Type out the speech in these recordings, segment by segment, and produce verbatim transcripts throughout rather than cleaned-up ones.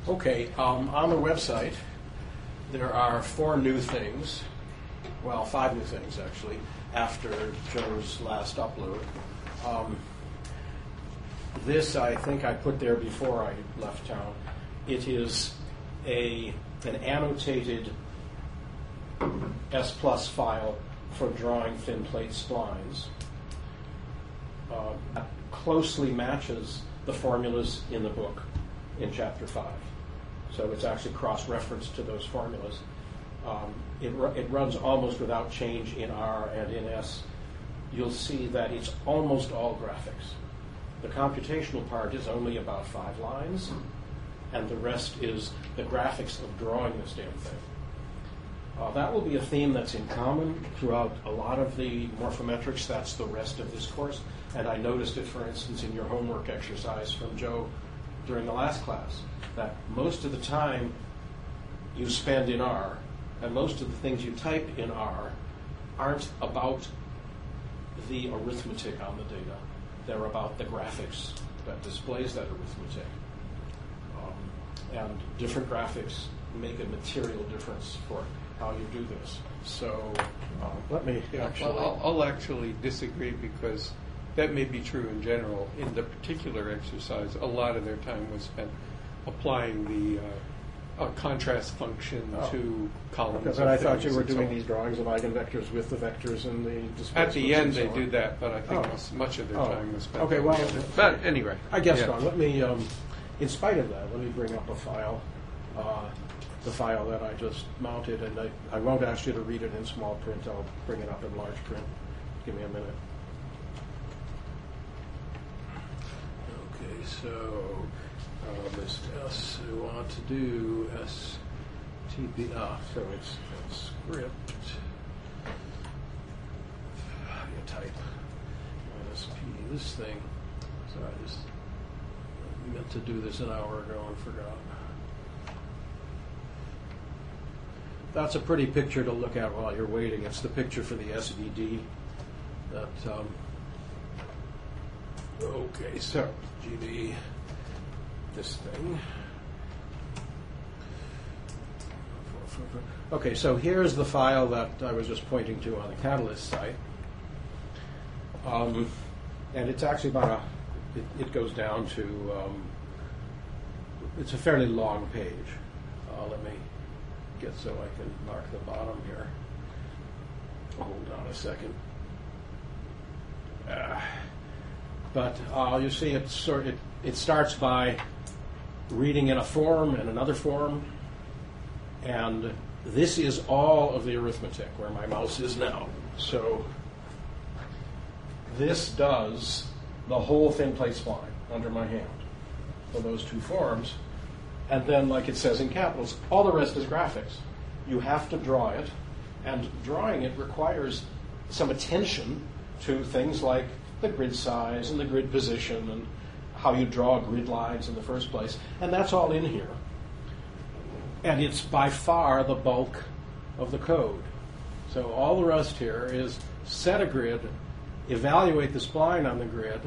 Okay, um, on the website, there are four new things, well, five new things, actually, after Joe's last upload. Um, this, I think I put there before I left town. It is a an annotated S plus file for drawing thin plate splines. Uh, that closely matches the formulas in the book in Chapter five. So it's actually cross-referenced to those formulas. Um, it, it runs almost without change in R and in S. You'll see that it's almost all graphics. The computational part is only about five lines, and the rest is the graphics of drawing this damn thing. Uh, that will be a theme that's in common throughout a lot of the morphometrics. That's the rest of this course. And I noticed it, for instance, in your homework exercise from Joe during the last class, that most of the time you spend in R, and most of the things you type in R aren't about the arithmetic on the data. They're about the graphics that displays that arithmetic. Um, and different graphics make a material difference for how you do this. So uh, let me actually... Well, I'll, I'll actually disagree, because that may be true in general. In the particular exercise, a lot of their time was spent applying the uh, uh, contrast function oh. to columns. Because I thought you were doing so these drawings of eigenvectors with the vectors and the displacements. At the end, so they on. do that, but I think oh. much of their oh. time was spent. Okay, well, but anyway, I guess yeah. not. Let me, um, in spite of that, let me bring up a file. Uh, the file that I just mounted, and I, I won't ask you to read it in small print. I'll bring it up in large print. Give me a minute. Okay, so uh, this S, we want to do S T P, ah, so it's, it's script, you type minus P, this thing. So I just meant to do this an hour ago and forgot. That's a pretty picture to look at while you're waiting. It's the picture for the S V D. That um, okay, so G D, this thing. Okay, so here's the file that I was just pointing to on the Catalyst site, um, and it's actually about a. It, it goes down to. Um, it's a fairly long page. Uh, let me. Get so I can mark the bottom here. Hold on a second. Uh, but uh, you see, it sort it, it starts by reading in a form and another form, and this is all of the arithmetic where my mouse is now. So this does the whole thin plate spline under my hand for those two forms. And then, like it says in capitals, all the rest is graphics. You have to draw it, and drawing it requires some attention to things like the grid size and the grid position and how you draw grid lines in the first place. And that's all in here. And it's by far the bulk of the code. So all the rest here is set a grid, evaluate the spline on the grid,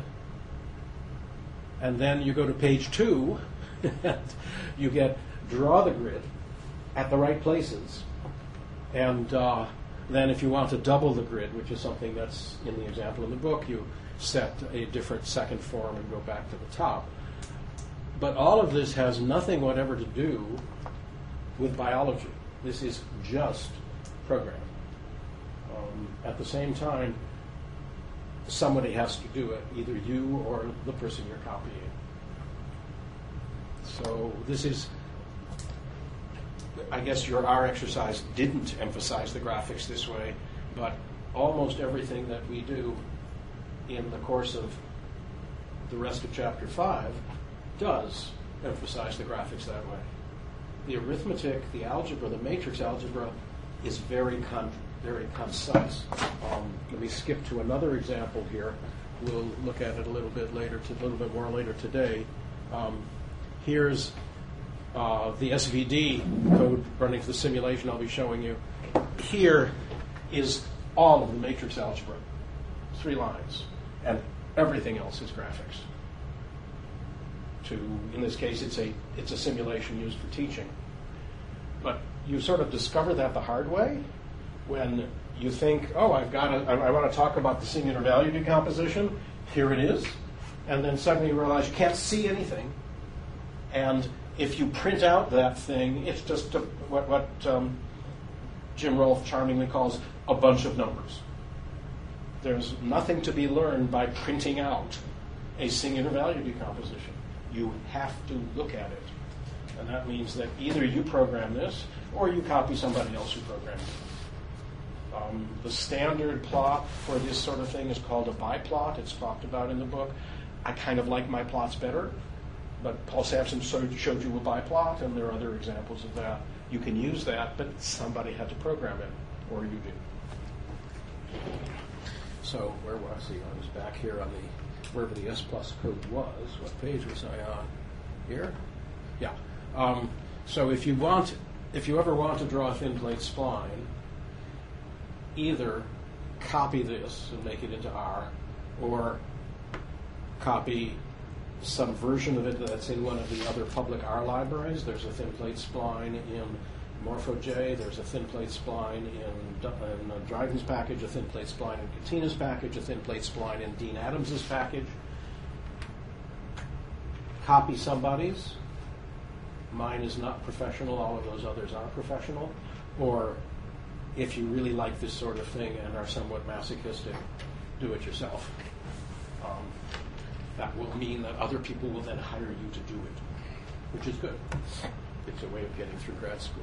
and then you go to page two, you get draw the grid at the right places, and uh, then if you want to double the grid, which is something that's in the example in the book, you set a different second form and go back to the top. But all of this has nothing whatever to do with biology. This is just programming. Um, at the same time, somebody has to do it, either you or the person you're copying. So this is, I guess your R exercise didn't emphasize the graphics this way, but almost everything that we do in the course of the rest of Chapter five does emphasize the graphics that way. The arithmetic, the algebra, the matrix algebra is very con- very concise. Um, let me skip to another example here. We'll look at it a little bit later, to, a little bit more later today. Um, Here's uh, the S V D code running for the simulation I'll be showing you. Here is all of the matrix algebra, three lines, and everything else is graphics. to, in this case, it's a it's a simulation used for teaching. But you sort of discover that the hard way when you think, oh, I've got to, I, I want to talk about the singular value decomposition. Here it is. And then suddenly you realize you can't see anything. And if you print out that thing, it's just a, what, what um, Jim Rolfe charmingly calls a bunch of numbers. There's nothing to be learned by printing out a singular value decomposition. You have to look at it. And that means that either you program this or you copy somebody else who programmed it. Um, the standard plot for this sort of thing is called a biplot. It's talked about in the book. I kind of like my plots better, but Paul Sampson showed, showed you a biplot, and there are other examples of that. You can use that, but somebody had to program it, or you did. So where was he? I was back here on the, wherever the S plus code was. What page was I on? Here? Yeah. Um, so if you want, if you ever want to draw a thin plate spline, either copy this and make it into R, or copy some version of it that's in one of the other public R libraries. There's a thin plate spline in MorphoJ. There's a thin plate spline in, in uh, Dryden's package, a thin plate spline in Catina's package, a thin plate spline in Dean Adams's package. Copy somebody's. Mine is not professional. All of those others are professional. Or if you really like this sort of thing and are somewhat masochistic, do it yourself. Um, that will mean that other people will then hire you to do it, which is good. It's a way of getting through grad school.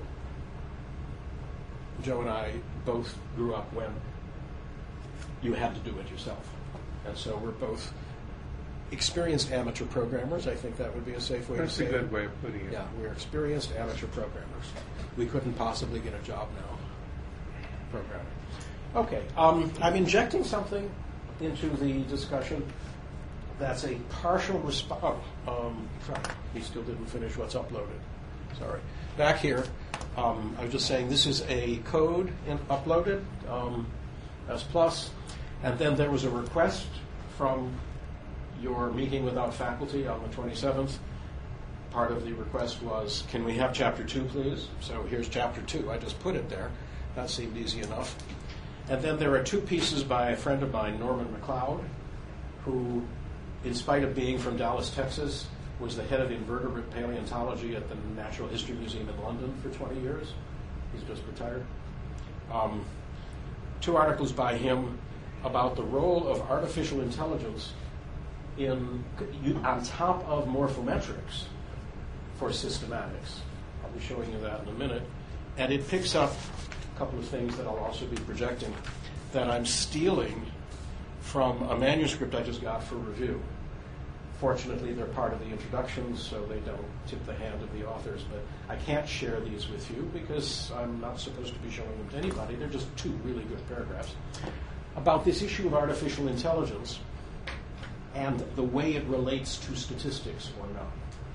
Joe and I both grew up when you had to do it yourself. And so we're both experienced amateur programmers. I think that would be a safe way That's to say it. That's a good way of putting it. Yeah, we're experienced amateur programmers. We couldn't possibly get a job now programming. Okay, um, I'm injecting something into the discussion that's a partial response. Oh, um, sorry, we still didn't finish what's uploaded. Sorry. Back here, um, I was just saying this is a code in, uploaded, um, S plus, and then there was a request from your meeting without faculty on the twenty-seventh. Part of the request was, can we have chapter two, please? So here's chapter two. I just put it there. That seemed easy enough. And then there are two pieces by a friend of mine, Norman McLeod, who, in spite of being from Dallas, Texas, was the head of invertebrate paleontology at the Natural History Museum in London for twenty years. He's just retired. Um, two articles by him about the role of artificial intelligence in on top of morphometrics for systematics. I'll be showing you that in a minute. And it picks up a couple of things that I'll also be projecting that I'm stealing from a manuscript I just got for review. Fortunately, they're part of the introductions, so they don't tip the hand of the authors. But I can't share these with you because I'm not supposed to be showing them to anybody. They're just two really good paragraphs about this issue of artificial intelligence and the way it relates to statistics or not.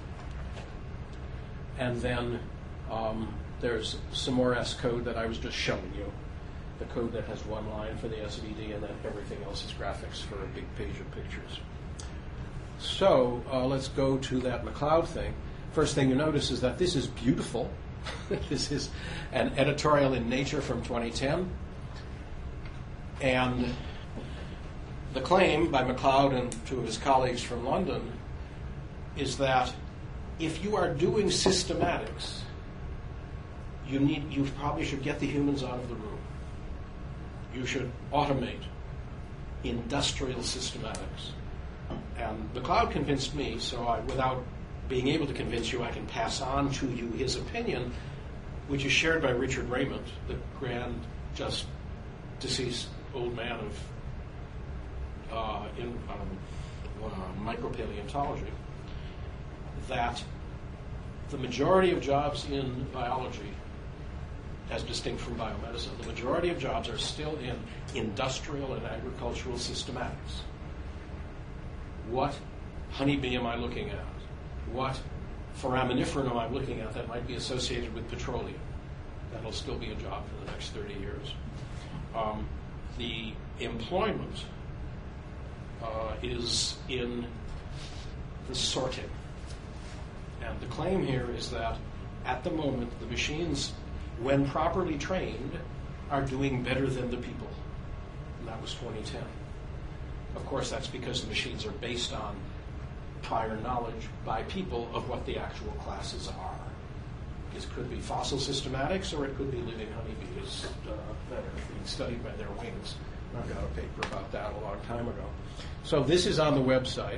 And then um, there's some more S code that I was just showing you, the code that has one line for the S V D, and then everything else is graphics for a big page of pictures. So uh, let's go to that McLeod thing. First thing you notice is that this is beautiful. This is an editorial in Nature from twenty ten. And the claim by McLeod and two of his colleagues from London is that if you are doing systematics, you need you probably should get the humans out of the room. You should automate industrial systematics. And McLeod convinced me, so I, without being able to convince you, I can pass on to you his opinion, which is shared by Richard Raymond, the grand, just deceased old man of uh, in um, uh, micropaleontology, that the majority of jobs in biology, as distinct from biomedicine, the majority of jobs are still in industrial and agricultural systematics. What honeybee am I looking at? What foraminiferum am I looking at that might be associated with petroleum? That'll still be a job for the next thirty years. Um, the employment uh, is in the sorting. And the claim here is that at the moment, the machines, when properly trained, are doing better than the people. And that was twenty ten. Of course, that's because the machines are based on prior knowledge by people of what the actual classes are. This could be fossil systematics, or it could be living honeybees uh, that are being studied by their wings. I've got a paper about that a long time ago. So this is on the website.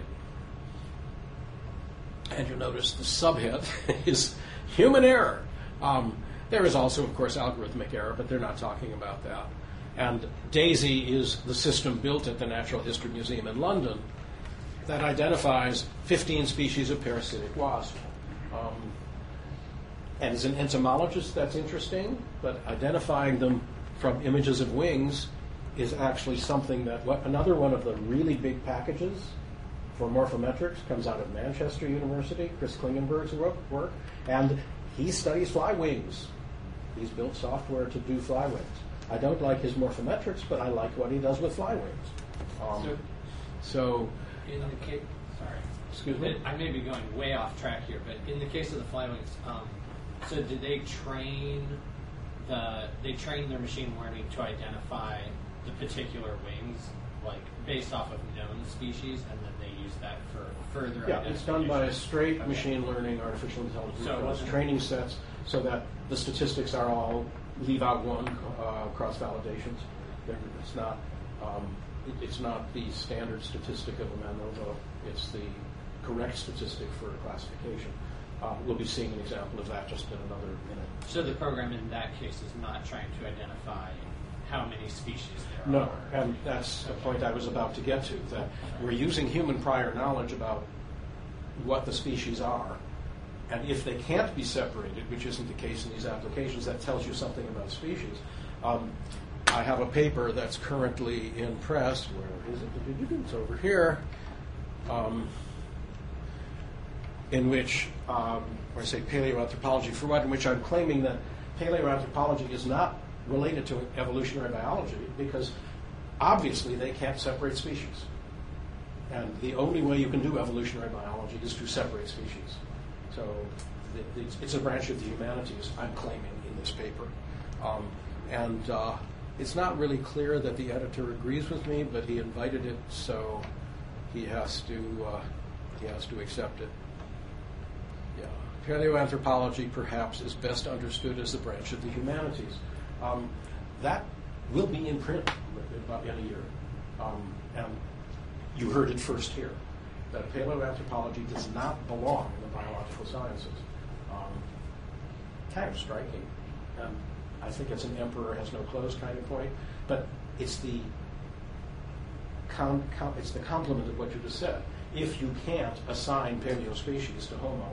And you'll notice the subhead is human error. Um, there is also, of course, algorithmic error, but they're not talking about that. And DAISY is the system built at the Natural History Museum in London that identifies fifteen species of parasitic wasp. Um, and as an entomologist, that's interesting, but identifying them from images of wings is actually something that, what, another one of the really big packages for morphometrics comes out of Manchester University, Chris Klingenberg's work, work, and he studies fly wings. He's built software to do fly wings. I don't like his morphometrics, but I like what he does with fly wings. Um, so, so, in the case, sorry, excuse me? I may be going way off track here, but in the case of the fly wings, um, so did they train the, they trained their machine learning to identify the particular wings, like based off of known species, and then they use that for further Yeah, it's done by a straight Okay. machine learning artificial intelligence So it so wasn't- training sets so that the statistics are all leave out one uh, cross validations. They're- It's not um, it, it's not the standard statistic of a MANOVA. It's the correct statistic for classification. Uh, we'll be seeing an example of that just in another minute. So the program in that case is not trying to identify how many species there No, are. and that's the point I was about to get to, that we're using human prior knowledge about what the species are, and if they can't be separated, which isn't the case in these applications, that tells you something about species. Um, I have a paper that's currently in press. Where is it? It's over here. Um, in which, um, or I say paleoanthropology for what, in which I'm claiming that paleoanthropology is not related to evolutionary biology because obviously they can't separate species. And the only way you can do evolutionary biology is to separate species. So it- it's, it's a branch of the humanities I'm claiming in this paper. Um, and uh, it's not really clear that the editor agrees with me, but he invited it, so he has to, uh, he has to accept it. Yeah. Paleoanthropology perhaps is best understood as the branch of the humanities. Um, that will be in print in about in a year. Um, and you heard it first here, that paleoanthropology does not belong in the biological sciences. Um, kind of striking. And I think it's an emperor has no clothes kind of point, but it's the com- com- it's the complement of what you just said. If you can't assign paleospecies to Homo,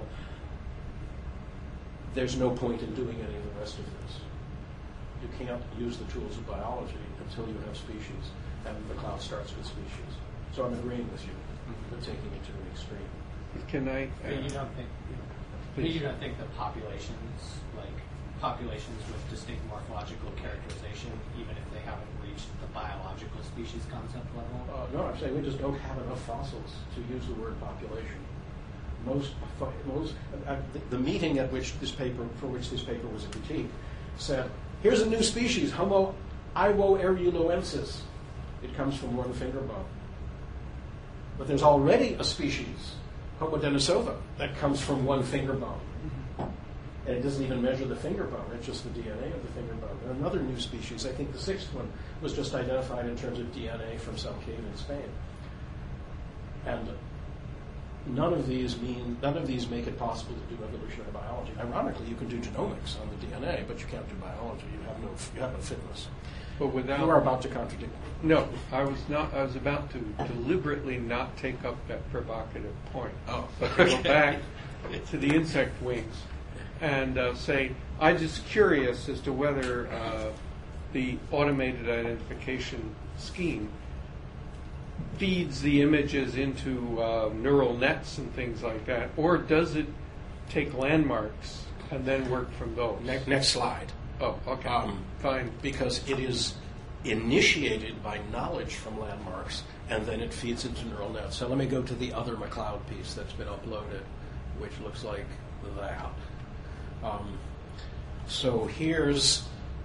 there's no point in doing any of the rest of this. You can't use the tools of biology until you have species, and the class starts with species. So I'm agreeing with you, but taking it to an extreme. Can I? But you don't think, but you don't think that populations, like populations with distinct morphological characterization, even if they haven't reached the biological species concept level? Uh, no, I'm saying we just don't have enough fossils to use the word population. Most, most uh, the, the meeting at which this paper, for which this paper was a critique, said, "Here's a new species, Homo iwoeruloensis. It comes from one finger bone. But there's already a species, Homo denisova, that comes from one finger bone. And it doesn't even measure the finger bone, it's just the D N A of the finger bone. And another new species, I think the sixth one, was just identified in terms of D N A from some cave in Spain. And none of these mean, none of these make it possible to do evolutionary biology. Ironically, you can do genomics on the D N A, but you can't do biology. You have no, you have no fitness. But without, You are about to contradict me. No, I was not. I was about to deliberately not take up that provocative point. Oh, but to okay. go back to the insect wings and uh, say, I'm just curious as to whether uh, the automated identification scheme feeds the images into uh, neural nets and things like that, or does it take landmarks and then work from those? Ne- next slide. Oh, okay. Um, Fine. Because it is initiated by knowledge from landmarks, and then it feeds into neural nets. So let me go to the other McLeod piece that's been uploaded, which looks like that. Um, so here's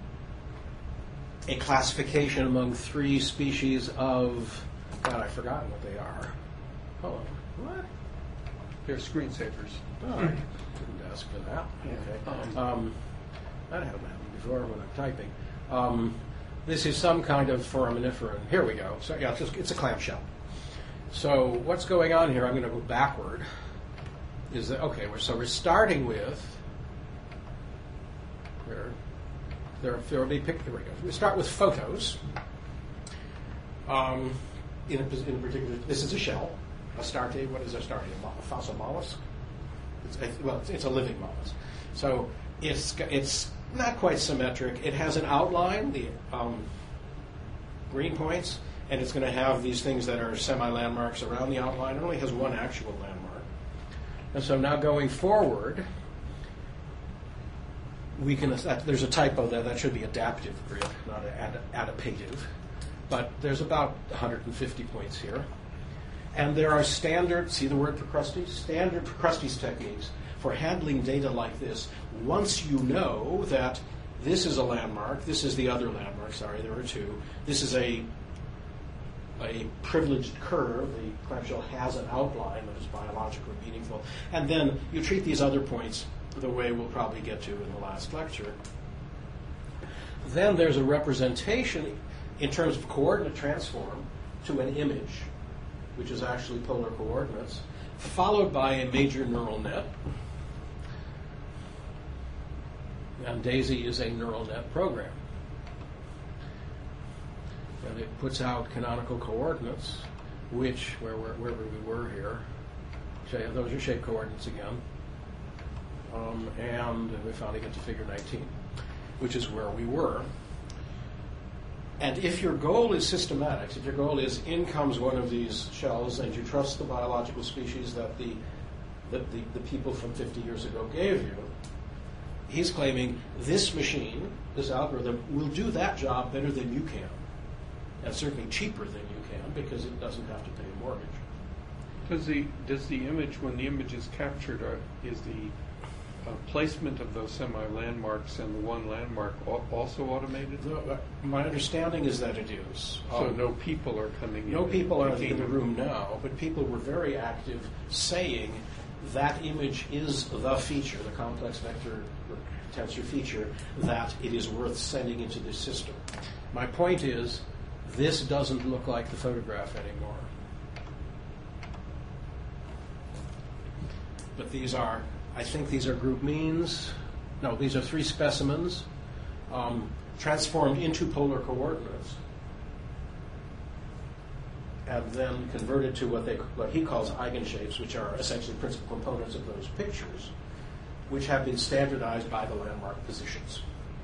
a classification among three species of, God, I've forgotten what they are. Hold on, what? They're screensavers. Oh, I didn't ask for that. Okay. Um, that hasn't happened before when I'm typing. Um, this is some kind of foraminiferan. Here we go. So yeah, it's, just, it's a clamshell. So what's going on here? I'm going to go backward. Is that okay? We're, so we're starting with. There, there, there will be pic. There we go. We start with photos. Um, in, a, in particular, this is a shell. Astarte. What is Astarte? A fossil mollusk. It's, it, well, it's, it's a living mollusk. So it's it's not quite symmetric. It has an outline, the um, green points, and it's going to have these things that are semi-landmarks around the outline. It only has one actual landmark. And so now going forward, we can. There's a typo there. That should be adaptive grid, not ad, adaptative. But there's about one hundred fifty points here. And there are standard, see the word Procrustes? Standard Procrustes techniques for handling data like this. Once you know that this is a landmark, this is the other landmark, sorry, there are two. This is a, a privileged curve. The clamshell has an outline that is biologically meaningful. And then you treat these other points the way we'll probably get to in the last lecture. Then there's a representation in terms of coordinate transform to an image, which is actually polar coordinates, followed by a major neural net. And DAISY is a neural net program. And it puts out canonical coordinates, which, where, where, wherever we were here, those are shape coordinates again. Um, and we finally get to figure nineteen, which is where we were. And if your goal is systematics, if your goal is in comes one of these shells and you trust the biological species that the, that the, the people from fifty years ago gave you, he's claiming this machine, this algorithm, will do that job better than you can. And certainly cheaper than you can because it doesn't have to pay a mortgage. Does the, does the image, when the image is captured, are, is the Uh, placement of those semi-landmarks and the one landmark al- also automated? No, uh, my understanding is that it is. So Um, no people are coming in. No people are making in the room now, but people were very active saying that image is the feature, the complex vector tensor feature, that it is worth sending into this system. My point is, this doesn't look like the photograph anymore. But these are, I think these are group means. No, these are three specimens um, transformed into polar coordinates and then converted to what they what he calls eigenshapes, which are essentially principal components of those pictures, which have been standardized by the landmark positions.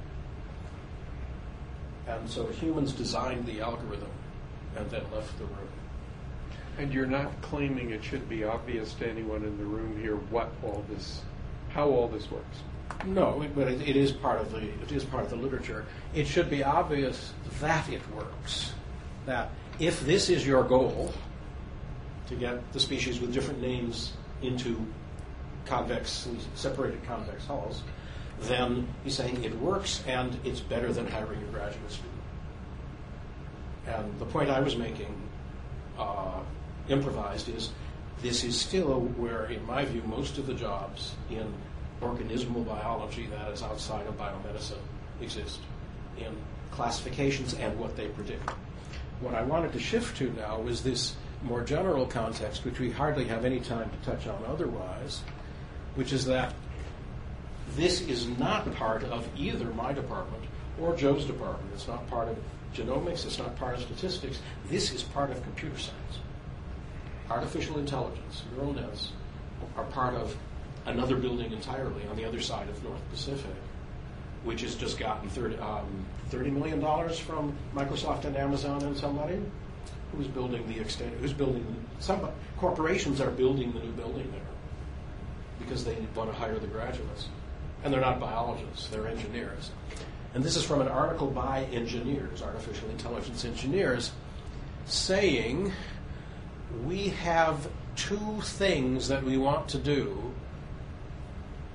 And so humans designed the algorithm and then left the room. And you're not claiming it should be obvious to anyone in the room here what all this, how all this works? No, but it, it is part of the it is part of the literature. It should be obvious that it works. That if this is your goal, to get the species with different names into convex, separated convex hulls, then he's saying it works and it's better than hiring a graduate student. And the point I was making, uh, improvised, is this is still where, in my view, most of the jobs in organismal biology that is outside of biomedicine exist, in classifications and what they predict. What I wanted to shift to now is this more general context, which we hardly have any time to touch on otherwise, which is that this is not part of either my department or Joe's department. It's not part of genomics. It's not part of statistics. This is part of computer science. Artificial intelligence, neural nets, are part of another building entirely on the other side of North Pacific, which has just gotten thirty, um, thirty million dollars from Microsoft and Amazon and somebody who's building the extent. Who's building? Somebody. Corporations are building the new building there because they want to hire the graduates, and they're not biologists; they're engineers. And this is from an article by engineers, artificial intelligence engineers, saying we have two things that we want to do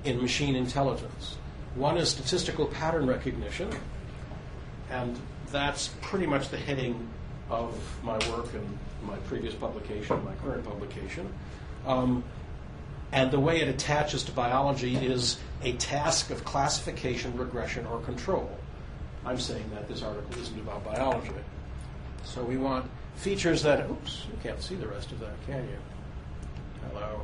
in machine intelligence. One is statistical pattern recognition, and that's pretty much the heading of my work and my previous publication, my current publication. Um, and the way it attaches to biology is a task of classification, regression, or control. I'm saying that this article isn't about biology. So we want features that, oops, you can't see the rest of that, can you? Hello.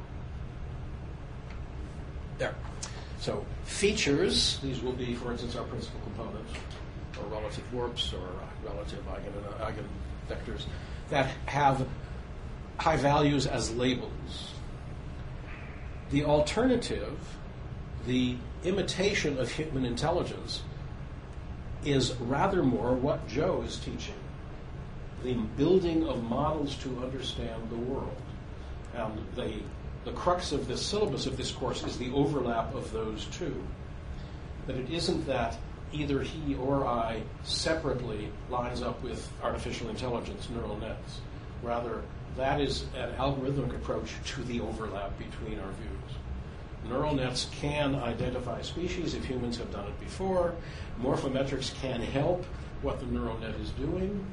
There. So features, these will be, for instance, our principal components, or relative warps, or uh, relative eigen, eigenvectors, that have high values as labels. The alternative, the imitation of human intelligence, is rather more what Joe is teaching, the building of models to understand the world. And the, the crux of this syllabus of this course is the overlap of those two. That it isn't that either he or I separately lines up with artificial intelligence, neural nets. Rather, that is an algorithmic approach to the overlap between our views. Neural nets can identify species if humans have done it before. Morphometrics can help what the neural net is doing.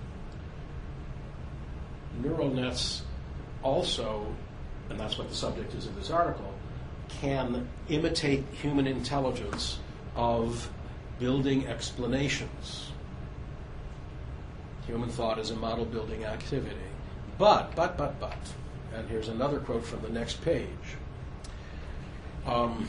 Neural nets also, and that's what the subject is of this article, can imitate human intelligence of building explanations. Human thought is a model building activity. But, but, but, but, and here's another quote from the next page. Um,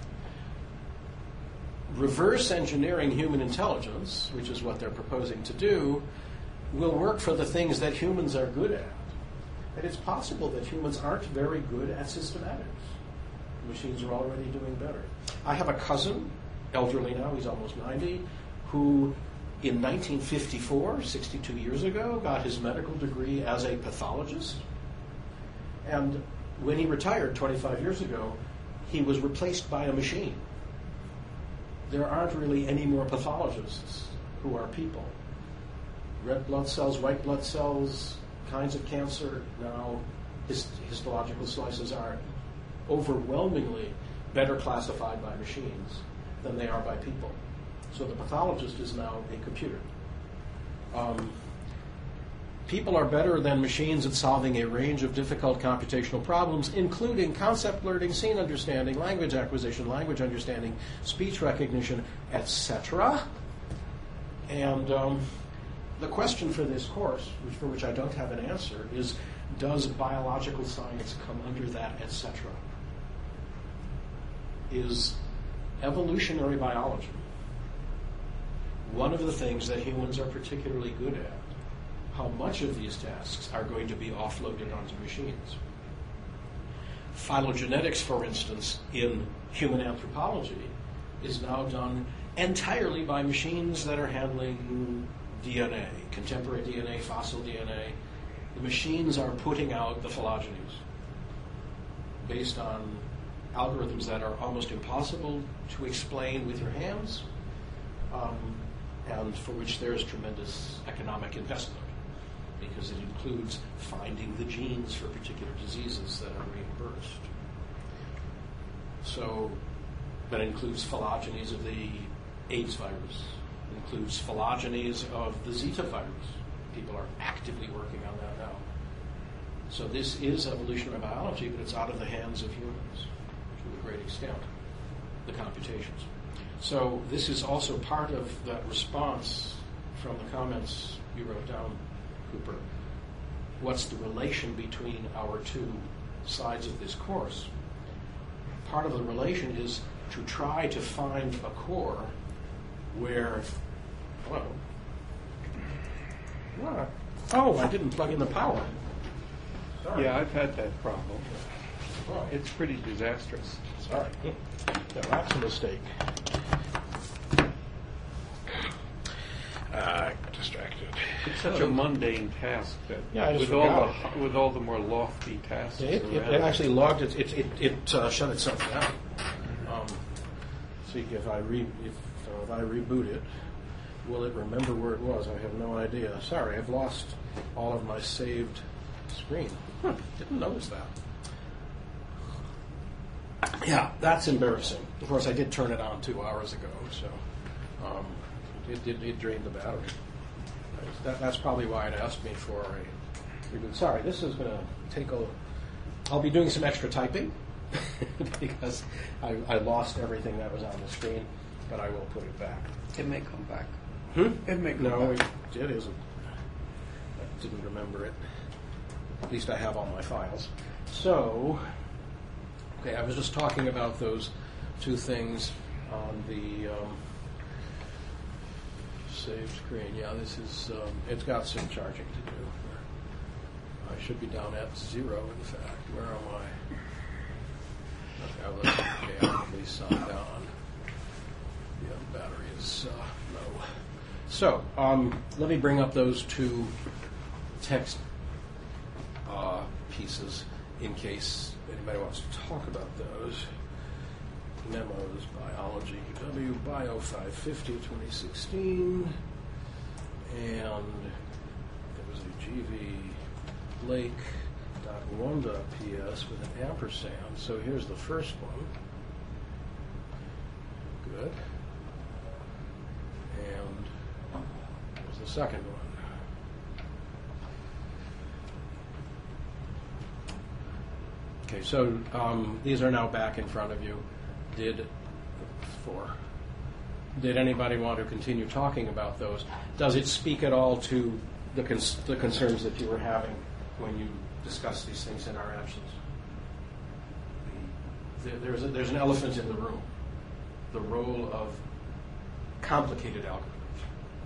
reverse engineering human intelligence, which is what they're proposing to do, will work for the things that humans are good at. And it's possible that humans aren't very good at systematics. Machines are already doing better. I have a cousin, elderly now, he's almost ninety, who in nineteen fifty-four, sixty-two years ago, got his medical degree as a pathologist. And when he retired twenty-five years ago, he was replaced by a machine. There aren't really any more pathologists who are people. Red blood cells, white blood cells, kinds of cancer, now hist- histological slices are overwhelmingly better classified by machines than they are by people. So the pathologist is now a computer. Um, people are better than machines at solving a range of difficult computational problems, including concept learning, scene understanding, language acquisition, language understanding, speech recognition, et cetera. And um, the question for this course, which, for which I don't have an answer, is does biological science come under that, et cetera? Is evolutionary biology one of the things that humans are particularly good at? How much of these tasks are going to be offloaded onto machines? Phylogenetics, for instance, in human anthropology is now done entirely by machines that are handling D N A, contemporary D N A, fossil D N A. The machines are putting out the phylogenies based on algorithms that are almost impossible to explain with your hands, um, and for which there is tremendous economic investment, because it includes finding the genes for particular diseases that are reimbursed. So that includes phylogenies of the AIDS virus, includes phylogenies of the Zika virus. People are actively working on that now. So this is evolutionary biology, but it's out of the hands of humans to a great extent, the computations. So this is also part of that response from the comments you wrote down, Cooper. What's the relation between our two sides of this course? Part of the relation is to try to find a core where, hello, what? Oh, I didn't plug in the power. Sorry. Yeah, I've had that problem. Oh, It's pretty disastrous. sorry. No, that's a mistake. Uh, distracted. It's such a mundane task that Yeah, I just with all forgot the with all the more lofty tasks It, it, around, it actually logged it. It it, it uh, shut itself down. Um, see if I re if, so if I reboot it, will it remember where it was? I have no idea. Sorry, I've lost all of my saved screen. Huh, didn't notice that. Yeah, that's embarrassing. Of course, I did turn it on two hours ago, so um, it did it drained the battery. That, that's probably why it asked me for a reboot. Sorry, this is going to take a. I'll be doing some extra typing because I, I lost everything that was on the screen, but I will put it back. It may come back. Hmm? It may come No, back. it, it isn't. I didn't remember it. At least I have all my files. So, okay, I was just talking about those two things on the um, save screen. Yeah, this is, um, it's got some charging to do. I should be down at zero, in fact. Where am I? Okay, I was, okay, I'm at least signed on. Yeah, battery is uh, low. So, um, let me bring up those two text uh, pieces in case anybody wants to talk about those. Memos, Biology, W, Bio five fifty, twenty sixteen, and there was a G V Lake dot one dot P S with an ampersand. So here's the first one. Good. And here's the second one. Okay, so um, these are now back in front of you. Did four? Did anybody want to continue talking about those? Does it speak at all to the, cons- the concerns that you were having when you discussed these things in our absence? The, there's, a, there's an elephant in the room. The role of complicated algorithms.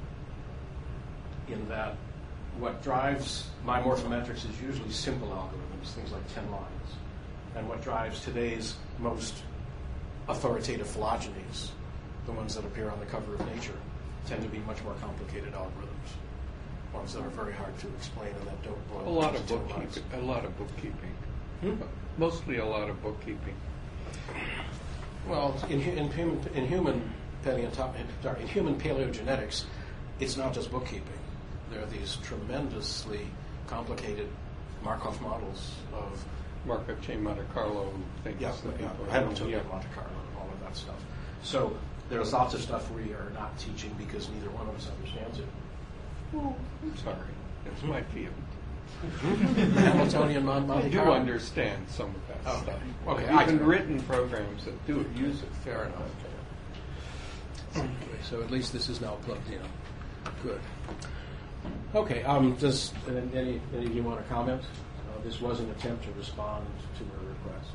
In that, what drives my morphometrics is usually simple algorithms, things like ten lines. And what drives today's most authoritative phylogenies, the ones that appear on the cover of Nature, tend to be much more complicated algorithms, ones that are very hard to explain and that don't boil A lot down of to ten bookkeeping. lines. A lot of bookkeeping. Hmm? Mostly a lot of bookkeeping. Well, in, hu- in, human, in human paleonto- sorry, in human paleogenetics, it's not just bookkeeping. There are these tremendously complicated Markov models of Markov chain Monte Carlo things. yeah, that yeah, people- Hamiltonian Monte Carlo and all of that stuff. So there's lots of stuff we are not teaching because neither one of us understands it. Oh, I'm sorry. It's my field. Hamiltonian Mon- I Monte do Carlo. understand some of that Oh, stuff. okay, I've I even do. written programs that do it, use it. Fair enough. Okay, so at least this is now plugged in. Good. Okay. Um, does any, any of you want to comment? Uh, this was an attempt to respond to a request.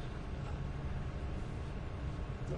No?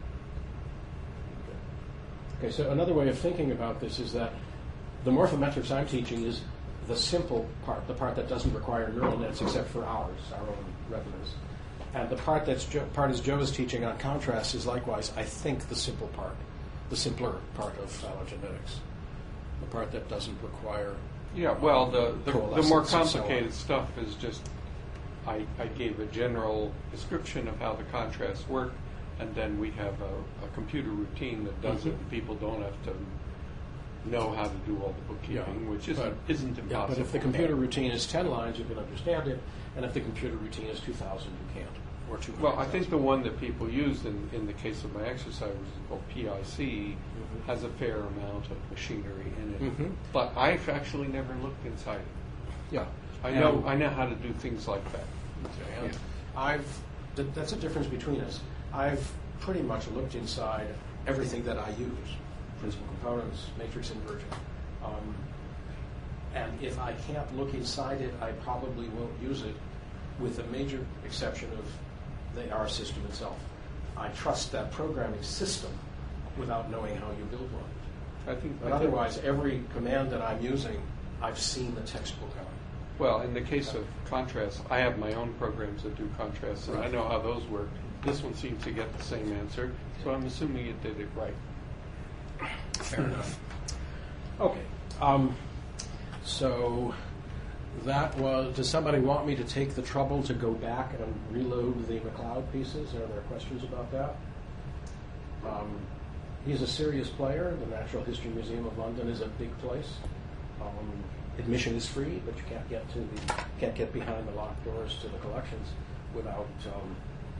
Okay. Okay. So another way of thinking about this is that the morphometrics I'm teaching is the simple part, the part that doesn't require neural nets except for ours, our own retinas. And the part that's jo- part as Joe is teaching on contrast is likewise, I think, the simple part, the simpler part of phylogenetics, the part that doesn't require. Yeah, well, the, the, the more Coalescence and so on. complicated stuff is just, I, I gave a general description of how the contrasts work, and then we have a, a computer routine that does it, Mhm. and people don't have to know how to do all the bookkeeping, Yeah, which isn't, but- isn't Yeah, impossible. but if the computer routine is ten lines, you can understand it, and if the computer routine is two thousand, you can't, or two hundred. Well, I think the one that people used in, in the case of my exercise was called P I C, Mhm. has a fair amount of machinery in it. Mhm. But I've actually never looked inside it. Yeah, I And- know I know how to do things like that. And Yeah. I've th- that's a difference between us. I've pretty much looked inside everything that I use, principal components, matrix inversion. Um, and if I can't look inside it, I probably won't use it, with the major exception of the R system itself. I trust that programming system without knowing how you build one. I think. But I think- otherwise, every command that I'm using, I've seen the textbook on. Well, in the case of contrast, I have my own programs that do contrast, and I Right. know how those work. This one seems to get the same answer, so I'm assuming it did it right. Fair enough. Okay. Um, so that was. Does somebody want me to take the trouble to go back and reload the McLeod pieces? Are there questions about that? Um, he's a serious player. The Natural History Museum of London is a big place. Um, admission is free, but you can't get to the can't get behind the locked doors to the collections without um,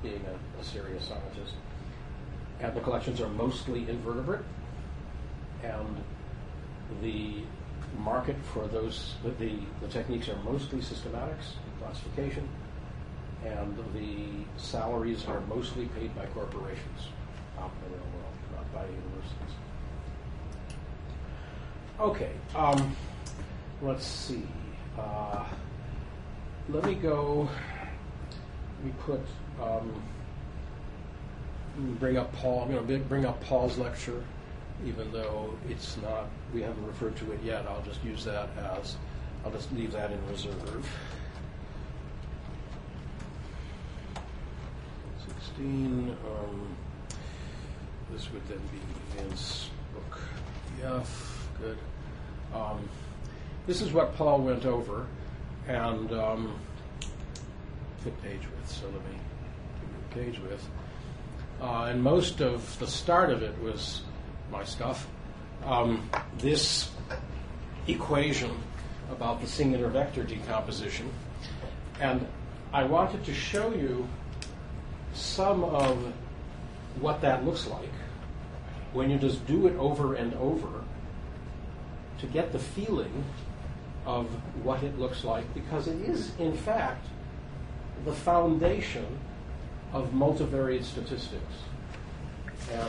being a, a serious scientist. And the collections are mostly invertebrate, and the market for those, the, the, the techniques are mostly systematics, classification, and the salaries are mostly paid by corporations out in the real world, not by universities. Okay, um, let's see. Uh, let me go, we put, um, bring up Paul, I'm going to bring up Paul's lecture, even though it's not, we haven't referred to it yet. I'll just use that as, I'll just leave that in reserve. sixteen, um, this would then be his book. F, good. Um, this is what Paul went over, and um, fit page width, so let me give you a page width. Uh, and most of the start of it was my stuff. Um, this equation about the singular vector decomposition. And I wanted to show you some of what that looks like when you just do it over and over to get the feeling of what it looks like, because it is, in fact, the foundation of multivariate statistics. And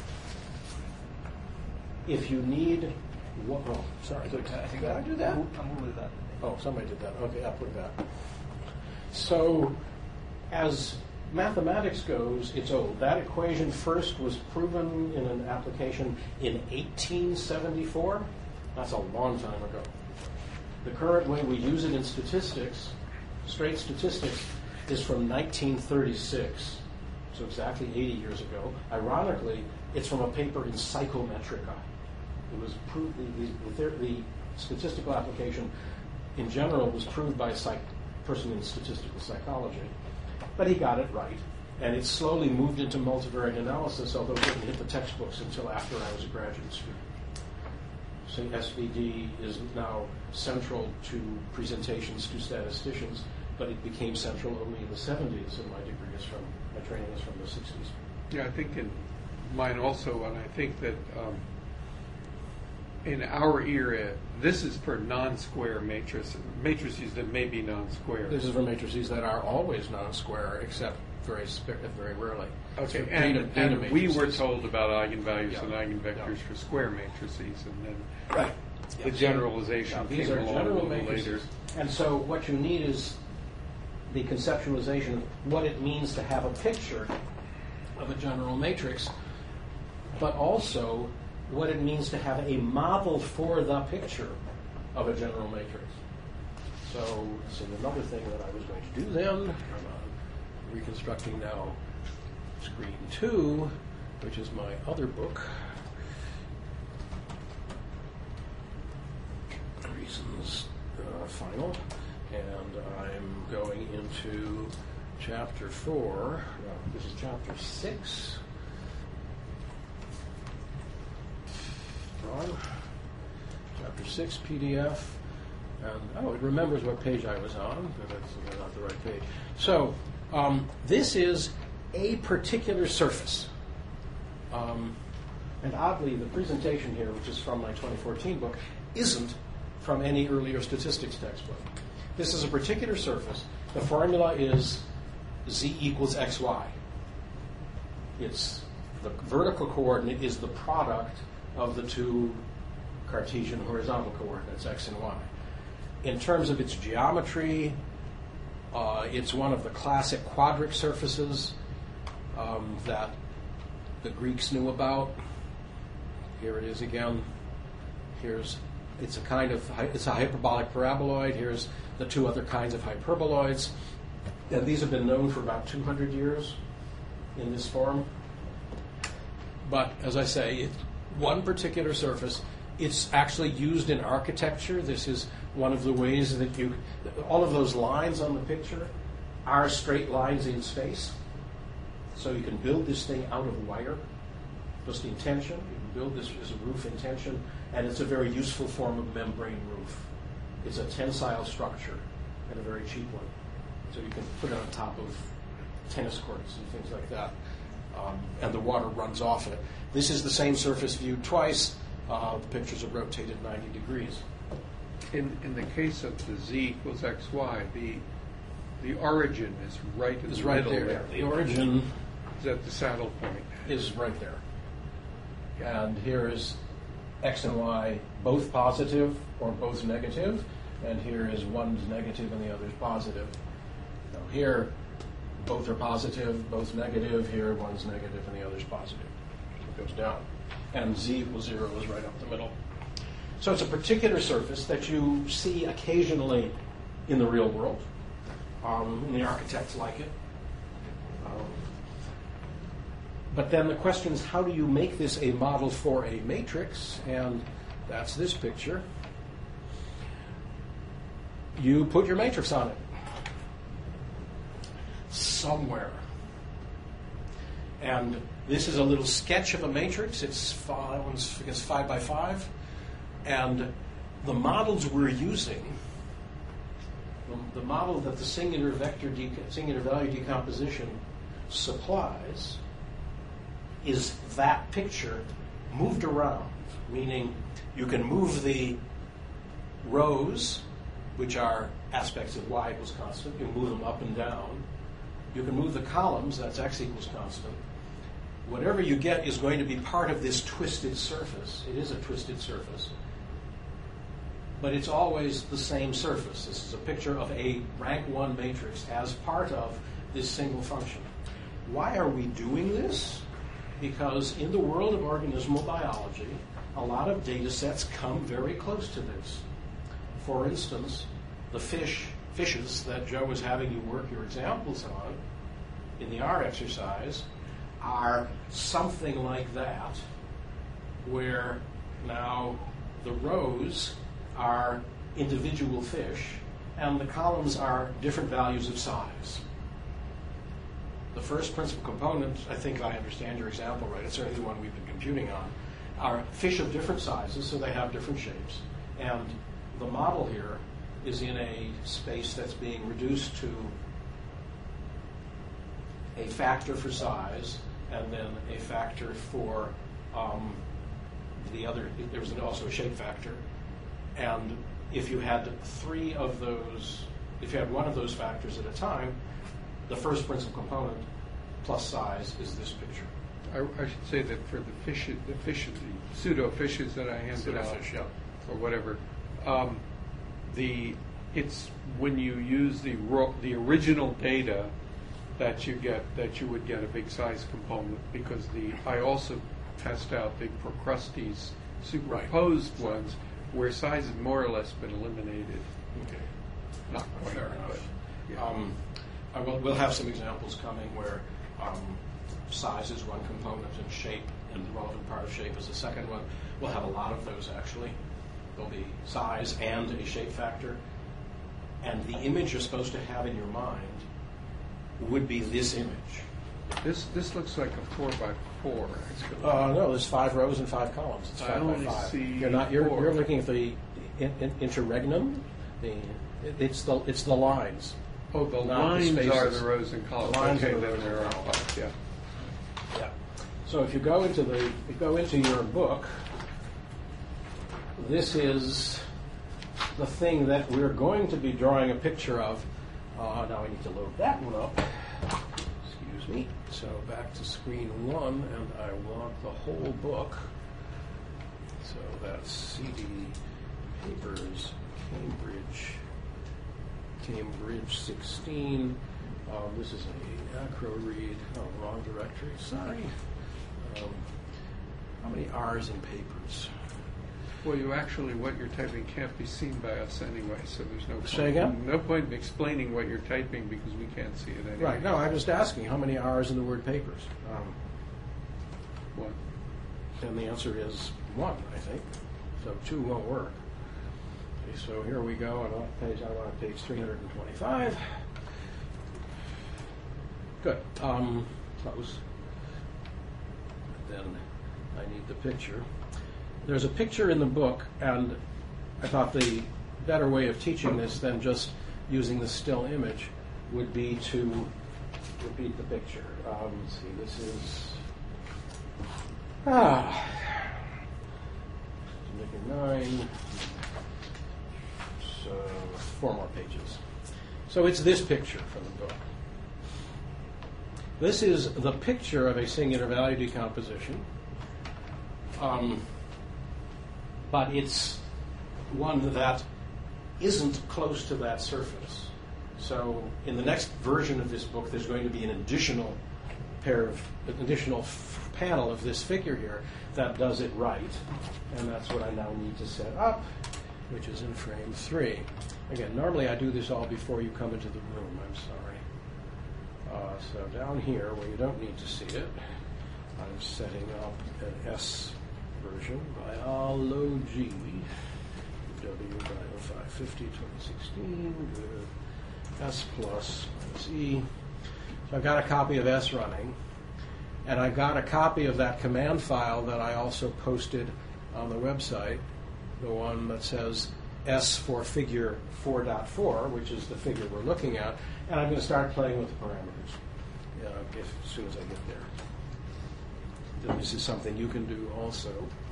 if you need, what, oh, sorry, did I, did I do that? I'm going with that. Oh, somebody did that. Okay, I'll put it back. So, as mathematics goes, it's old. That equation first was proven in an application in eighteen seventy-four. That's a long time ago. The current way we use it in statistics, straight statistics, is from nineteen thirty-six, so exactly eighty years ago. Ironically, it's from a paper in Psychometrica. It was proved, the, the, the statistical application in general was proved by a psych, person in statistical psychology. But he got it right, and it slowly moved into multivariate analysis, although it didn't hit the textbooks until after I was a graduate student. So S V D is now central to presentations to statisticians, but it became central only in the seventies, and my degree is from, my training is from the sixties. Yeah, I think in mine also, and I think that um, in our era, this is for non-square matrices, matrices that may be non-square. This is for matrices that are always non-square, except very sp- very rarely. Okay, So and, data, data and we were matrices. told about eigenvalues Yeah. and eigenvectors Yeah. for square matrices, and then Right. the Yes. generalization Now, these came are along a general little matrices. later. And so what you need is the conceptualization of what it means to have a picture of a general matrix, but also what it means to have a model for the picture of a general matrix. So, so another thing that I was going to do then, I'm reconstructing now screen two, which is my other book, Reasons uh, Final, and I'm going into chapter four. No, this is chapter six. Wrong. Chapter six P D F. And, oh, it remembers what page I was on, but that's not the right page. So, um, this is a particular surface. Um, and oddly, the presentation here, which is from my twenty fourteen book, isn't from any earlier statistics textbook. This is a particular surface. The formula is z equals xy. It's the vertical coordinate is the product of the two Cartesian horizontal coordinates, x and y. In terms of its geometry, uh, it's one of the classic quadric surfaces um, that the Greeks knew about. Here it is again. Here's it's a kind of it's a hyperbolic paraboloid. Here's the two other kinds of hyperboloids, and these have been known for about two hundred years in this form. But as I say, it's one particular surface. It's actually used in architecture. This is one of the ways that you, all of those lines on the picture are straight lines in space. So you can build this thing out of wire, just in tension. You can build this as a roof in tension, and it's a very useful form of membrane roof. It's a tensile structure and a very cheap one. So you can put it on top of tennis courts and things like that, um, and the water runs off it. This is the same surface viewed twice. Uh, the pictures are rotated ninety degrees. In in the case of the z equals xy, the the origin is right in It's the right middle there. The origin Is at the saddle point. is right there. And here is x and y both positive or both negative, and here is one's negative and the other's positive. Now here, both are positive, both negative. Here, one's negative and the other's positive. It goes down. And z equals zero is right up the middle. So it's a particular surface that you see occasionally in the real world. Um, and the architects like it. Um, But then the question is, how do you make this a model for a matrix? And that's this picture. You put your matrix on it somewhere. And this is a little sketch of a matrix. It's five, I guess five by five. And the models we're using, the, the model that the singular vector, deca- singular value decomposition supplies, is that picture moved around, meaning you can move the rows, which are aspects of y equals constant, you can move them up and down. You can move the columns, that's x equals constant. Whatever you get is going to be part of this twisted surface. It is a twisted surface. But it's always the same surface. This is a picture of a rank one matrix as part of this single function. Why are we doing this? Because in the world of organismal biology, a lot of data sets come very close to this. For instance, the fish, fishes that Joe was having you work your examples on in the R exercise are something like that, where now the rows are individual fish and the columns are different values of size. The first principal component, I think I understand your example right, it's certainly the one we've been computing on, are fish of different sizes, so they have different shapes. And the model here is in a space that's being reduced to a factor for size and then a factor for um, the other, there was also a shape factor. And if you had three of those, if you had one of those factors at a time, the first principal component plus size is this picture. I, I should say that for the fish, the fish, the pseudo fishes that I handed out, Pseudofish, yeah. or whatever, um, the it's when you use the ro- the original data that you get that you would get a big size component, because the I also test out the Procrustes superposed Right. ones where size has more or less been eliminated. Okay. Not quite, Fair enough. but yeah. Um, I will, we'll have some examples coming where um, size is one component and shape, and the relevant part of shape is the second one. We'll have a lot of those, actually. There'll be size and a shape factor. And the image you're supposed to have in your mind would be this image. This this looks like a four by four. Actually. Uh, no, there's five rows and five columns. It's I five only by five. see You're not. You're, four. you're looking at the in, in, interregnum. The it, it's the it's the lines. Oh, the not lines the are spaces. the rows and columns. The lines okay, are the then rows there and are columns. five. Yeah. Yeah. So if you go into the if you go into your book, this is the thing that we're going to be drawing a picture of. Uh, now I need to load that one up. Excuse me. So back to screen one, and I want the whole book. So that's C D Papers, Cambridge, Cambridge sixteen. Uh, this is a acro read. Oh, wrong directory. Sorry. Um, how many R's in papers? Well, you actually, what you're typing can't be seen by us anyway, so there's no point. Say again? No point in explaining what you're typing because we can't see it anyway. Right. No, I'm just asking how many R's in the word papers. Um, One. and the answer is one, I think. So two won't work. Okay, so here we go. And on page, I want page three hundred twenty-five. Good. Um, close. Then I need the picture. There's a picture in the book, and I thought the better way of teaching this than just using the still image would be to repeat the picture. Um, let's see, this is ah, nine. So four more pages. So it's this picture from the book. This is the picture of a singular value decomposition, um, but it's one that isn't close to that surface. So in the next version of this book, there's going to be an additional pair of an additional f- panel of this figure here that does it right, and that's what I now need to set up, which is in frame three. Again, normally I do this all before you come into the room. I'm sorry. Uh, so down here, where you don't need to see it, I'm setting up an S version biology. W by oh five fifty twenty sixteen with S plus minus E. So I've got a copy of S running, and I've got a copy of that command file that I also posted on the website, the one that says S for figure four point four, which is the figure we're looking at, and I'm going to start playing with the parameters uh, if, as soon as I get there. Then this is something you can do also.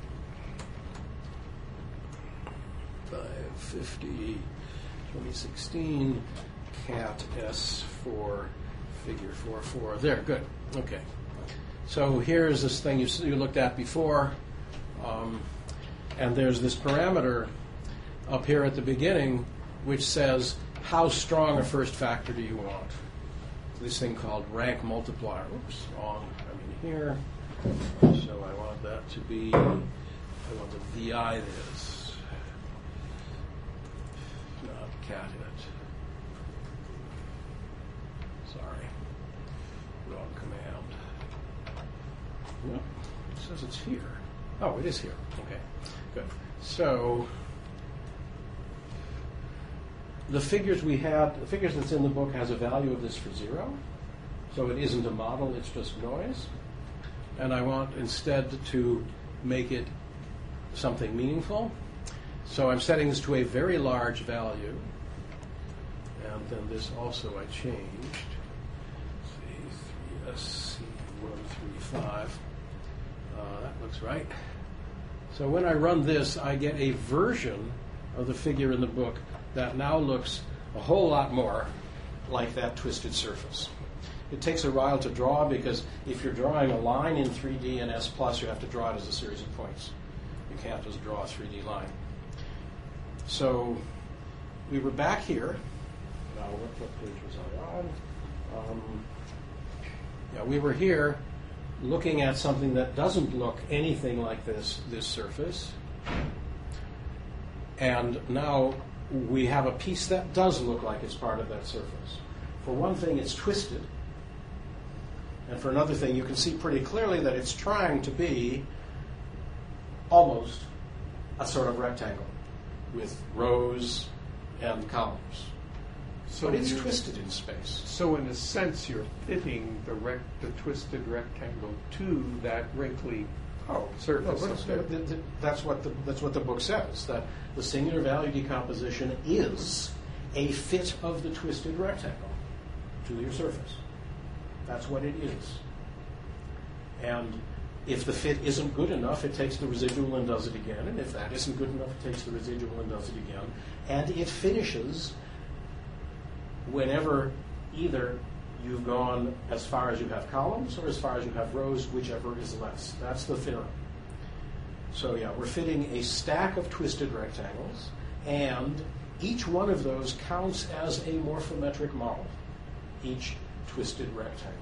five fifty twenty sixteen cat S for figure four point four. There, good. Okay. So here's this thing you, you looked at before, um, and there's this parameter up here at the beginning which says how strong a first factor do you want. This thing called rank multiplier. Oops, wrong. I mean here. So I want that to be, I want the V I this. Not cat it. Sorry. Wrong command. No, it says it's here. Oh, it is here. Okay, good. So the figures we had, the figures that's in the book has a value of this for zero. So it isn't a model, it's just noise. And I want instead to make it something meaningful. So I'm setting this to a very large value. And then this also I changed. C C one three five. Uh, that looks right. So when I run this, I get a version of the figure in the book that now looks a whole lot more like that twisted surface. It takes a while to draw because if you're drawing a line in three D and S plus, you have to draw it as a series of points. You can't just draw a three D line. So we were back here. Now, what, what page was I on? Um, yeah, we were here looking at something that doesn't look anything like this, this surface. And now we have a piece that does look like it's part of that surface. For one thing, it's twisted. And for another thing, you can see pretty clearly that it's trying to be almost a sort of rectangle with rows and columns. So but it's you- twisted in space. So in a sense, you're fitting the rec- the twisted rectangle to that wrinkly Oh, surface. no, up but there. th- th- that's what the that's what the book says. That the singular value decomposition is a fit of the twisted rectangle to your surface. That's what it is. And if the fit isn't good enough, it takes the residual and does it again. And if that isn't good enough, it takes the residual and does it again. And it finishes whenever either you've gone as far as you have columns or as far as you have rows, whichever is less. That's the theorem. So yeah, we're fitting a stack of twisted rectangles, and each one of those counts as a morphometric model, each twisted rectangle.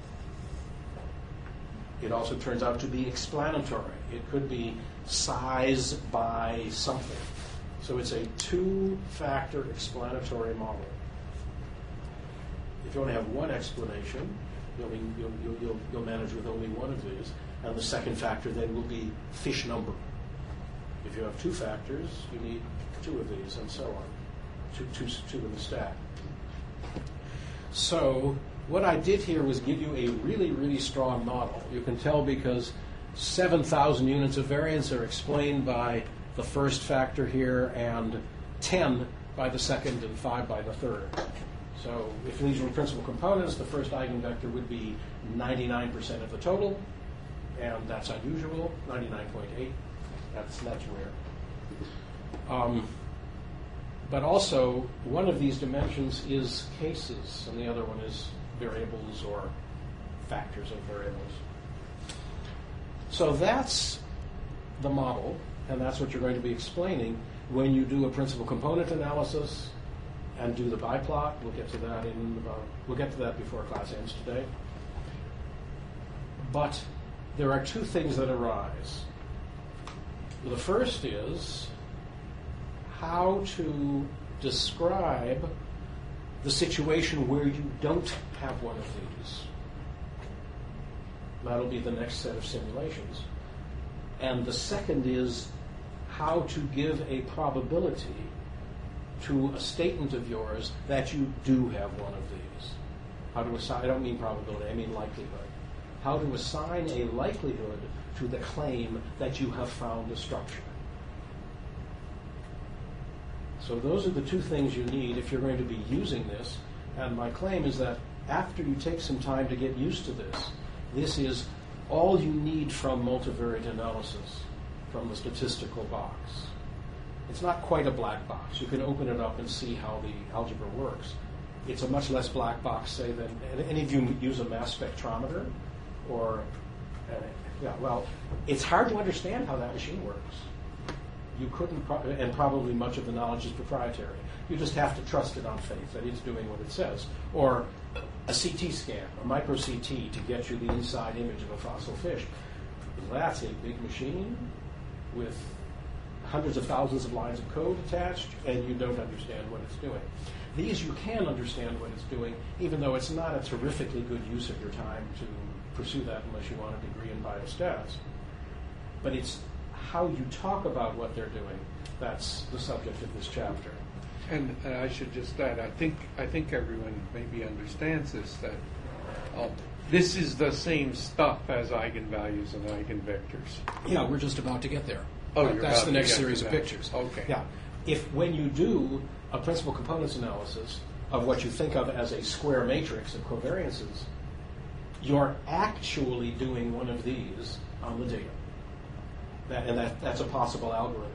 It also turns out to be explanatory. It could be size by something. So it's a two-factor explanatory model. If you only have one explanation, you'll, be, you'll, you'll, you'll, you'll manage with only one of these, and the second factor then will be fish number. If you have two factors, you need two of these, and so on. Two, two, two in the stack. So what I did here was give you a really, really strong model. You can tell because seven thousand units of variance are explained by the first factor here, and ten by the second, and five by the third. So if these were principal components, the first eigenvector would be ninety-nine percent of the total, and that's unusual, ninety-nine point eight. That's, that's rare. Um, but also, one of these dimensions is cases, and the other one is variables or factors of variables. So that's the model, and that's what you're going to be explaining when you do a principal component analysis and do the biplot. We'll get to that in about, we'll get to that before class ends today. But there are two things that arise. The first is how to describe the situation where you don't have one of these. That'll be the next set of simulations. And the second is how to give a probability to a statement of yours that you do have one of these. How to assign, I don't mean probability, I mean likelihood. How to assign a likelihood to the claim that you have found a structure. So those are the two things you need if you're going to be using this. And my claim is that after you take some time to get used to this, this is all you need from multivariate analysis, from the statistical box. It's not quite a black box. You can open it up and see how the algebra works. It's a much less black box, say, than any of you use a mass spectrometer, or, uh, yeah, well, it's hard to understand how that machine works. You couldn't, pro- and probably much of the knowledge is proprietary. You just have to trust it on faith that it's doing what it says. Or a C T scan, a micro C T to get you the inside image of a fossil fish. That's a big machine with hundreds of thousands of lines of code attached, and you don't understand what it's doing. These you can understand what it's doing, even though it's not a terrifically good use of your time to pursue that unless you want a degree in biostats. But it's how you talk about what they're doing that's the subject of this chapter. And uh, I should just add, I think I think everyone maybe understands this, that uh, this is the same stuff as eigenvalues and eigenvectors. Yeah, we're just about to get there. Oh, Right, you're that's about the to next get series to of that. pictures. Okay. Yeah. If when you do a principal components analysis of what you think of as a square matrix of covariances, you're actually doing one of these on the data. That, and that, that's a possible algorithm.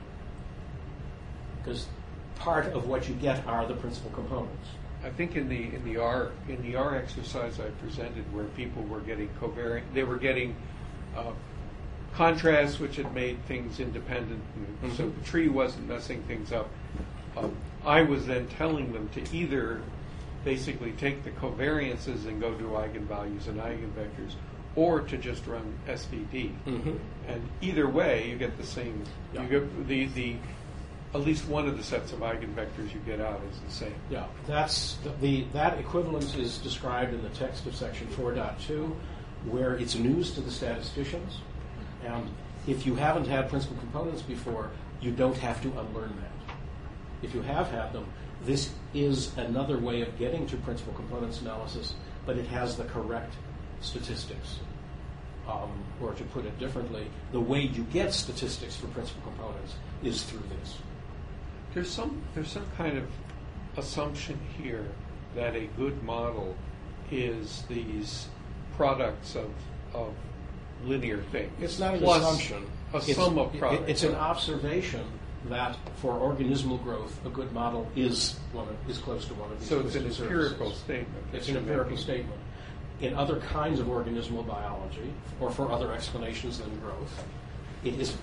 Because part of what you get are the principal components. I think in the in the R in the R exercise I presented, where people were getting covariant, they were getting uh, contrast, which had made things independent, and Mm-hmm. so the tree wasn't messing things up. Um, I was then telling them to either basically take the covariances and go do eigenvalues and eigenvectors, or to just run S V D. Mm-hmm. And either way, you get the same. Yeah. You get the the at least one of the sets of eigenvectors you get out is the same. Yeah, that's the, the that equivalence is described in the text of section four point two, where it's news to the statisticians. And if you haven't had principal components before, you don't have to unlearn that. If you have had them, this is another way of getting to principal components analysis, but it has the correct statistics. Um, or to put it differently, the way you get statistics for principal components is through this. There's some there's some kind of assumption here that a good model is these products of of linear things. It's not an plus assumption. A It's- sum of it- products. It's an observation that for organismal growth, a good model is one of, is close to one of these. So it's an listed empirical services. statement. that It's an you're empirical making. statement. In other kinds of organismal biology, or for other explanations than growth, it isn't.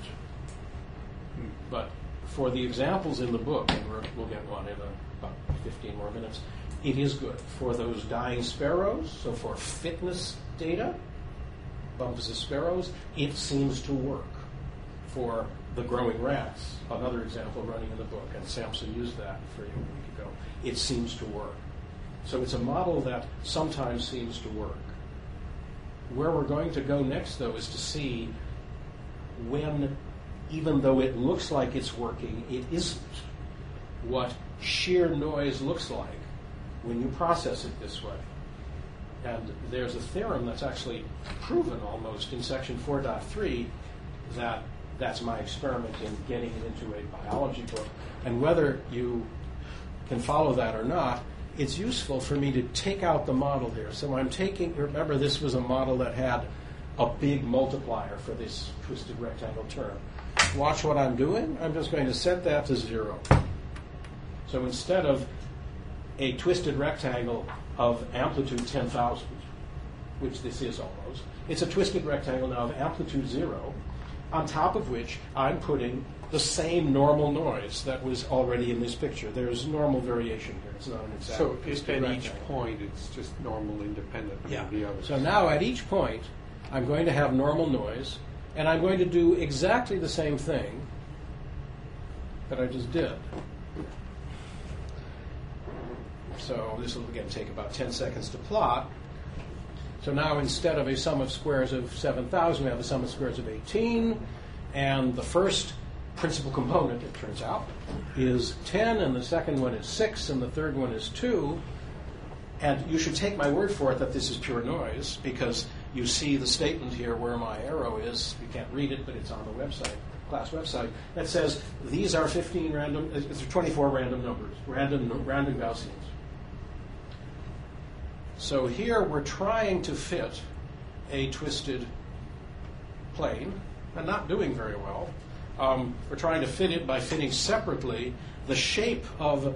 Hmm. But for the examples in the book, and we're, we'll get one in a, about fifteen more minutes, it is good. For those dying sparrows, so for fitness data, bumpus of sparrows, it seems to work. For the growing rats, another example running in the book, and Sampson used that for you a week ago, it seems to work. So it's a model that sometimes seems to work. Where we're going to go next, though, is to see when, even though it looks like it's working, it isn't. What sheer noise looks like when you process it this way. And there's a theorem that's actually proven almost in section four point three that that's my experiment in getting it into a biology book. And whether you can follow that or not, it's useful for me to take out the model here. So I'm taking, remember this was a model that had a big multiplier for this twisted rectangle term. Watch what I'm doing. I'm just going to set that to zero. So instead of a twisted rectangle of amplitude ten thousand, which this is almost, it's a twisted rectangle now of amplitude zero, on top of which I'm putting the same normal noise that was already in this picture. There's normal variation here. It's not an exact So if twisted at each rectangle. point it's just normal independent Yeah. of the other. So now at each point, I'm going to have normal noise, and I'm going to do exactly the same thing that I just did. So this will again take about ten seconds to plot. So now instead of a sum of squares of seven thousand, we have a sum of squares of eighteen, and the first principal component, it turns out, is ten, and the second one is six, and the third one is two. And you should take my word for it that this is pure noise, because you see the statement here where my arrow is. You can't read it, but it's on the website, class website, that says these are fifteen random, it's twenty-four random numbers, random, random Gaussians. So here we're trying to fit a twisted plane, and not doing very well. Um, we're trying to fit it by fitting separately the shape of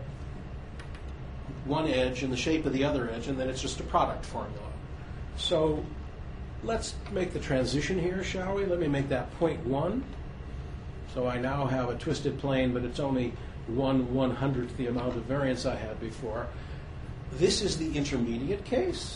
one edge and the shape of the other edge, and then it's just a product formula. So let's make the transition here, shall we? Let me make that point one. So I now have a twisted plane, but it's only one one hundredth the amount of variance I had before. This is the intermediate case.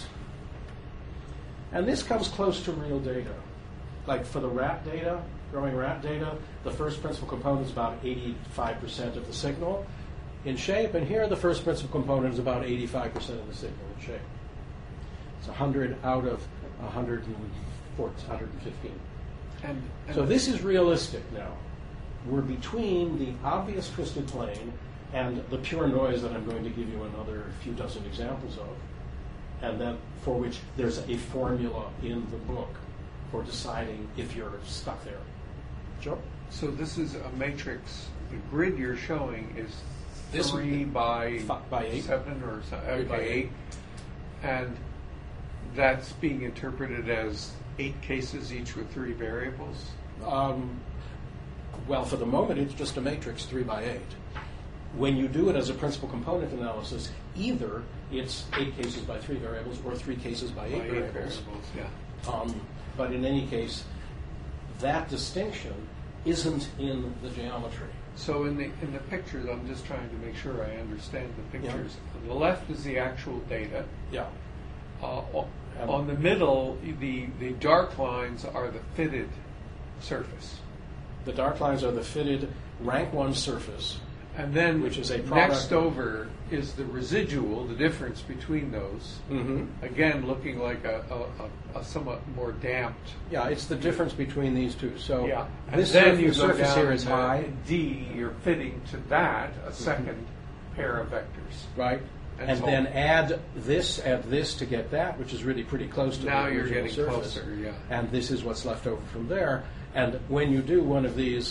And this comes close to real data. Like for the rat data, growing rat data, the first principal component is about eighty-five percent of the signal in shape, and here the first principal component is about eighty-five percent of the signal in shape. It's one hundred out of one hundred fourteen, one hundred fifteen. And, and So this is realistic now. We're between the obvious twisted plane and the pure noise that I'm going to give you another few dozen examples of, and then for which there's a formula in the book for deciding if you're stuck there. Joe? So this is a matrix. The grid you're showing is This would three be by, fi- by eight. seven or so, Three by okay, eight. eight, and that's being interpreted as eight cases, each with three variables. Um, well, for the moment, it's just a matrix three by eight. When you do it as a principal component analysis, either it's eight cases by three variables or three cases by eight By eight variables. variables, yeah. Um, but in any case, that distinction isn't in the geometry. So in the in the pictures, I'm just trying to make sure I understand the Yeah. pictures. On the left is the actual data. Yeah. Uh, o- Um, on the middle, the the dark lines are the fitted surface, The dark lines are the fitted rank one surface. and then Which is a product next of- over is the residual, the difference between those. Mm-hmm. Again, looking like a, a, a, a somewhat more damped. Yeah, it's the difference between these two. So Yeah, and this then surf- you the go surface down here is to high, D. You're fitting to that a second pair of vectors. right? And And so- then add this, add this to get that, which is really pretty close to Now the you're original getting surface. closer, yeah. And this is what's left over from there. And when you do one of these,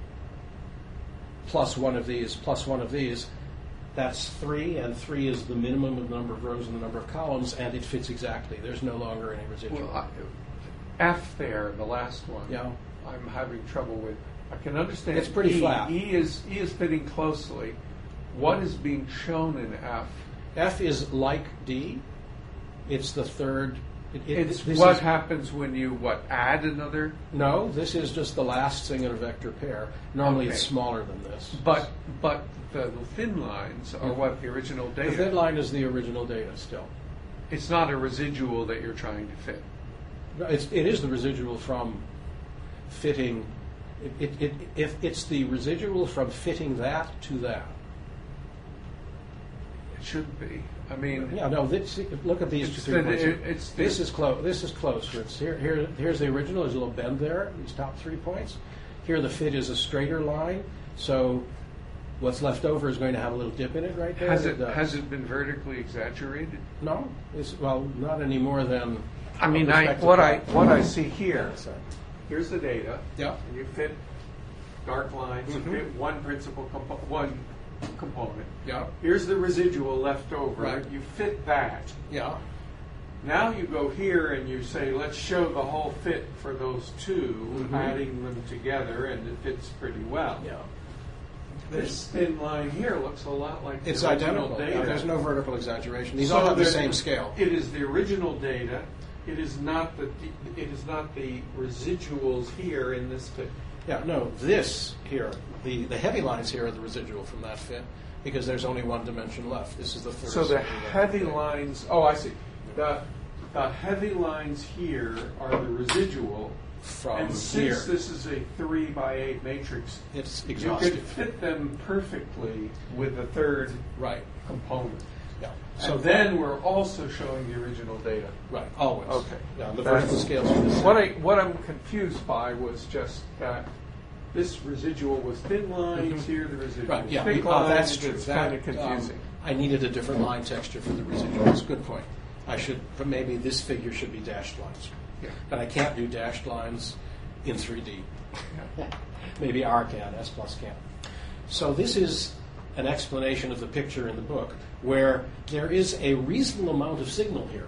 plus one of these, plus one of these, that's three, and three is the minimum of the number of rows and the number of columns, and it fits exactly. There's no longer any residual. Well, I, F there, the last one. Yeah. I'm having trouble with. I can understand. It's pretty E. flat. E is E is fitting closely. What is being shown in F? F is like D. It's the third. It, it, It's this what is- happens when you what add another. No, this is just the last thing in a vector pair. Normally it's Okay. smaller than this. But but the thin lines are what the original The data. thin line is the original data still. It's not a residual that you're trying to fit. No, It's, it is the residual from fitting. It, it, it, if it's the residual from fitting that to that. It should be. I mean, Yeah, no. This, look at these It's three the- points. it- it's the- this is close. This is closer. It's here, here. Here's the original. There's a little bend there. These top three points. Here, the fit is a straighter line. So, what's left over is going to have a little dip in it right there. has and it does. has it been vertically exaggerated? No. It's, well, not any more than. I mean, with I, respect to what I top. what I see here. So, Here's the data. Yeah. And you fit dark lines. Mhm. You fit one principal compo- one component. Yeah. Here's the residual left over. Right. You fit that. Yeah. Now you go here and you say, let's show the whole fit for those two, Mhm. adding them together, and it fits pretty well. Yeah. This thin line here looks a lot like It's the original identical. data. Yeah, there's no vertical exaggeration. These So all have the there- same scale. It is the original data. It is not the it is not the residuals here in this fit. Yeah, no, this here, the, the heavy lines here are the residual from that fit because there's only one dimension left. This is the first. So the heavy line. heavy lines. Oh, I see. The the heavy lines here are the residual. From and here. since this is a three by eight matrix, It's you exhaustive. could fit them perfectly with the third Right. component. Yeah. So then we're also showing the original data. Right. Always. Okay. Yeah, the That's- vertical scales are the same. What I what I'm confused by was just that this residual was thin lines Mhm. here, the residual Right. Yeah. thick uh, lines. that's true. It's That, kind of confusing. um, I needed a different line texture for the residuals. Good point. I should, but maybe this figure should be dashed lines. Yeah. But I can't do dashed lines in three D. Maybe R can, S plus can. So this is an explanation of the picture in the book where there is a reasonable amount of signal here.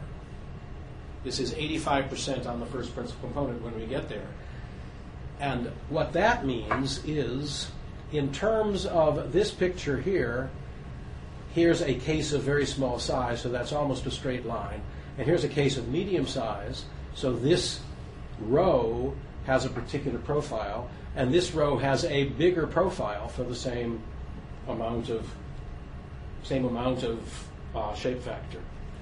This is eighty-five percent on the first principal component when we get there. And what that means is, in terms of this picture here, here's a case of very small size, so that's almost a straight line. And here's a case of medium size, so this row has a particular profile, and this row has a bigger profile for the same amount of same amount of uh, shape factor.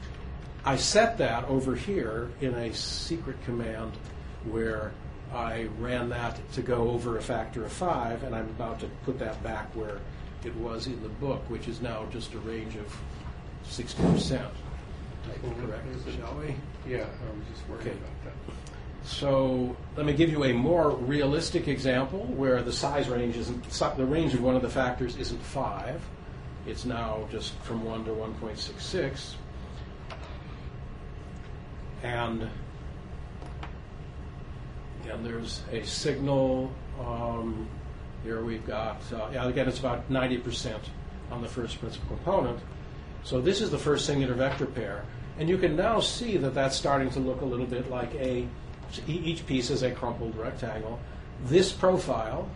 I set that over here in a secret command where I ran that to go over a factor of five, and I'm about to put that back where it was in the book, which is now just a range of sixty percent. Type it correct, shall we? Yeah, I was just worried Okay. about that. So let me give you a more realistic example where the size range isn't, the range of one of the factors isn't five. It's now just from one to one point six six. And, and there's a signal. Um, here we've got, uh, yeah, again, it's about ninety percent on the first principal component. So this is the first singular vector pair. And you can now see that that's starting to look a little bit like a, each piece is a crumpled rectangle. This profile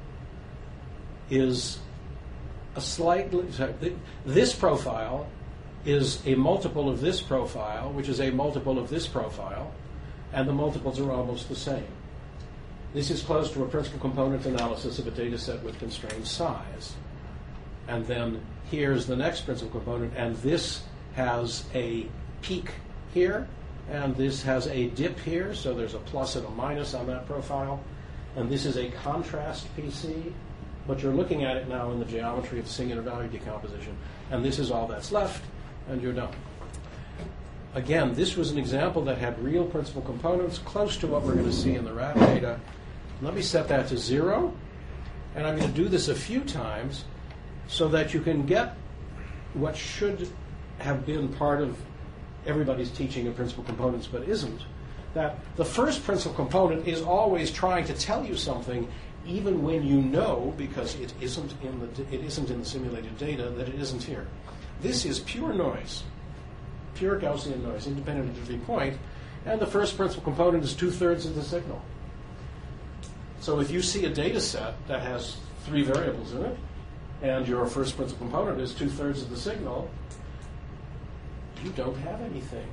is a slightly, sorry, this profile is a multiple of this profile, which is a multiple of this profile, and the multiples are almost the same. This is close to a principal component analysis of a data set with constrained size. And then here's the next principal component, and this has a peak here, and this has a dip here, so there's a plus and a minus on that profile. And this is a contrast P C, but you're looking at it now in the geometry of singular value decomposition, and this is all that's left, and you're done. Again, this was an example that had real principal components, close to what we're going to see in the R A D data. Let me set that to zero, and I'm going to do this a few times so that you can get what should have been part of everybody's teaching of principal components but isn't, that the first principal component is always trying to tell you something even when you know, because it isn't in the it isn't in the simulated data, that it isn't here. This is pure noise, pure Gaussian noise, independent of every point, and the first principal component is two-thirds of the signal. So if you see a data set that has three variables in it, and your first principal component is two-thirds of the signal, you don't have anything.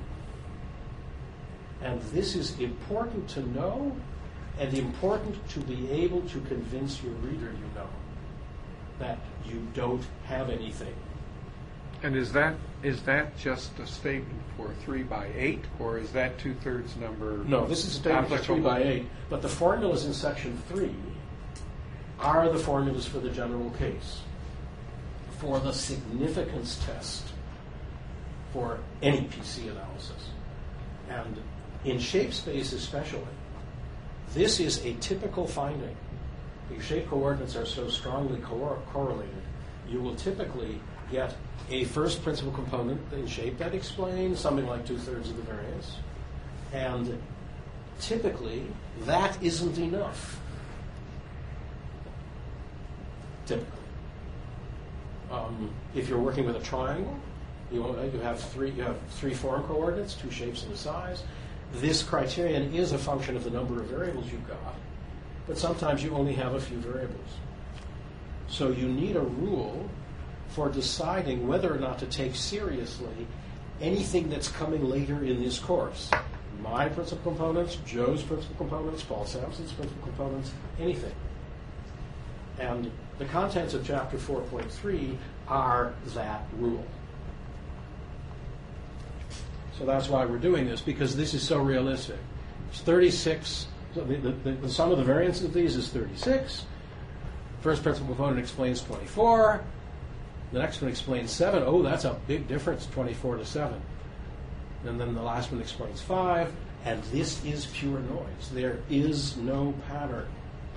And this is important to know, and important to be able to convince your reader you know that you don't have anything. And is that is that just a statement for three by eight, or is that two thirds number? No, this is a statement for three by eight, but the formulas in section three are the formulas for the general case, for the significance test, for any P C analysis. And in shape space especially, this is a typical finding. The shape coordinates are so strongly co- correlated, you will typically get a first principal component in shape that explains something like two-thirds of the variance. And typically, that isn't enough. Typically. Um, if you're working with a triangle, you, you have three you have three form coordinates, two shapes and a size. This criterion is a function of the number of variables you've got, but sometimes you only have a few variables. So you need a rule for deciding whether or not to take seriously anything that's coming later in this course. My principal components, Joe's principal components, Paul Sampson's principal components, anything. And the contents of chapter four point three are that rule. So that's why we're doing this, because this is so realistic. It's thirty-six, so the, the, the sum of the variance of these is thirty-six. First principal component explains twenty-four. The next one explains seven. Oh, that's a big difference, twenty-four to seven. And then the last one explains five. And this is pure noise. There is no pattern.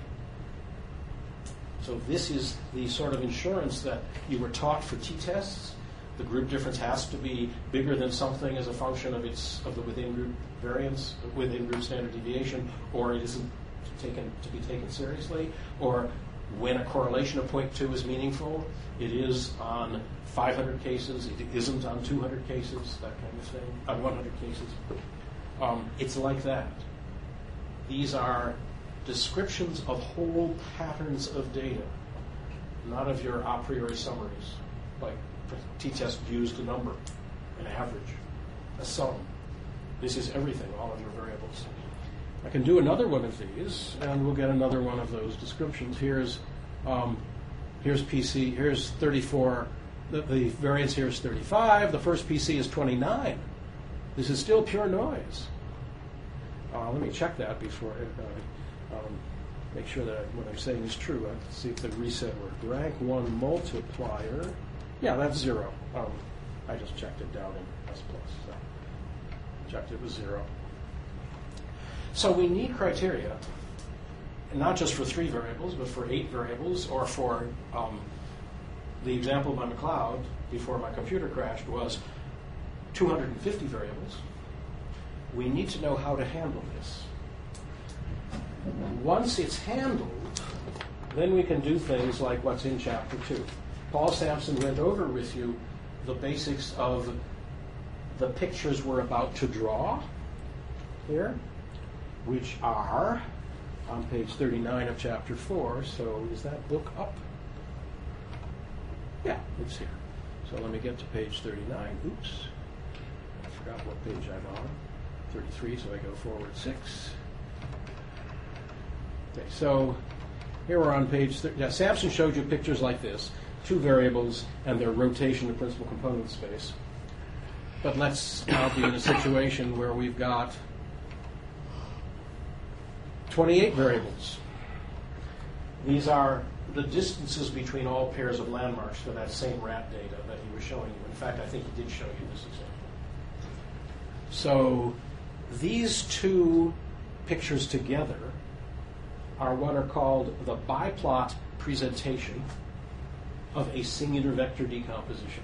So this is the sort of insurance that you were taught for t-tests. The group difference has to be bigger than something as a function of its of the within group variance, within group standard deviation, or it isn't taken to be taken seriously. Or when a correlation of zero point two is meaningful, it is on five hundred cases, it isn't on two hundred cases, that kind of thing, on one hundred cases. Um, it's like that. These are descriptions of whole patterns of data, not of your a priori summaries, like t-test used a number, an average, a sum. This is everything, all of your variables. I can do another one of these, and we'll get another one of those descriptions. Here's um, here's P C, here's thirty-four, the, the variance here is thirty-five, the first P C is twenty-nine. This is still pure noise. Uh, let me check that before, uh, um, make sure that what I'm saying is true. Let's see if the reset worked. Rank one multiplier, yeah, that's zero. Um, I just checked it down in S plus, so checked it was zero. So we need criteria, not just for three variables, but for eight variables, or for um, the example by McLeod before my computer crashed was two hundred fifty variables. We need to know how to handle this. Once it's handled, then we can do things like what's in chapter two. Paul Sampson went over with you the basics of the pictures we're about to draw here, which are on page thirty-nine of chapter four. So is that book up? Yeah, it's here. So let me get to page thirty-nine. Oops. I forgot what page I'm on. thirty-three, so I go forward six. Okay, so here we're on page thirty. Yeah, Sampson showed you pictures like this, two variables and their rotation of principal component space. But let's now be in a situation where we've got twenty-eight variables. These are the distances between all pairs of landmarks for that same rat data that he was showing you. In fact, I think he did show you this example. So these two pictures together are what are called the biplot presentation of a singular vector decomposition.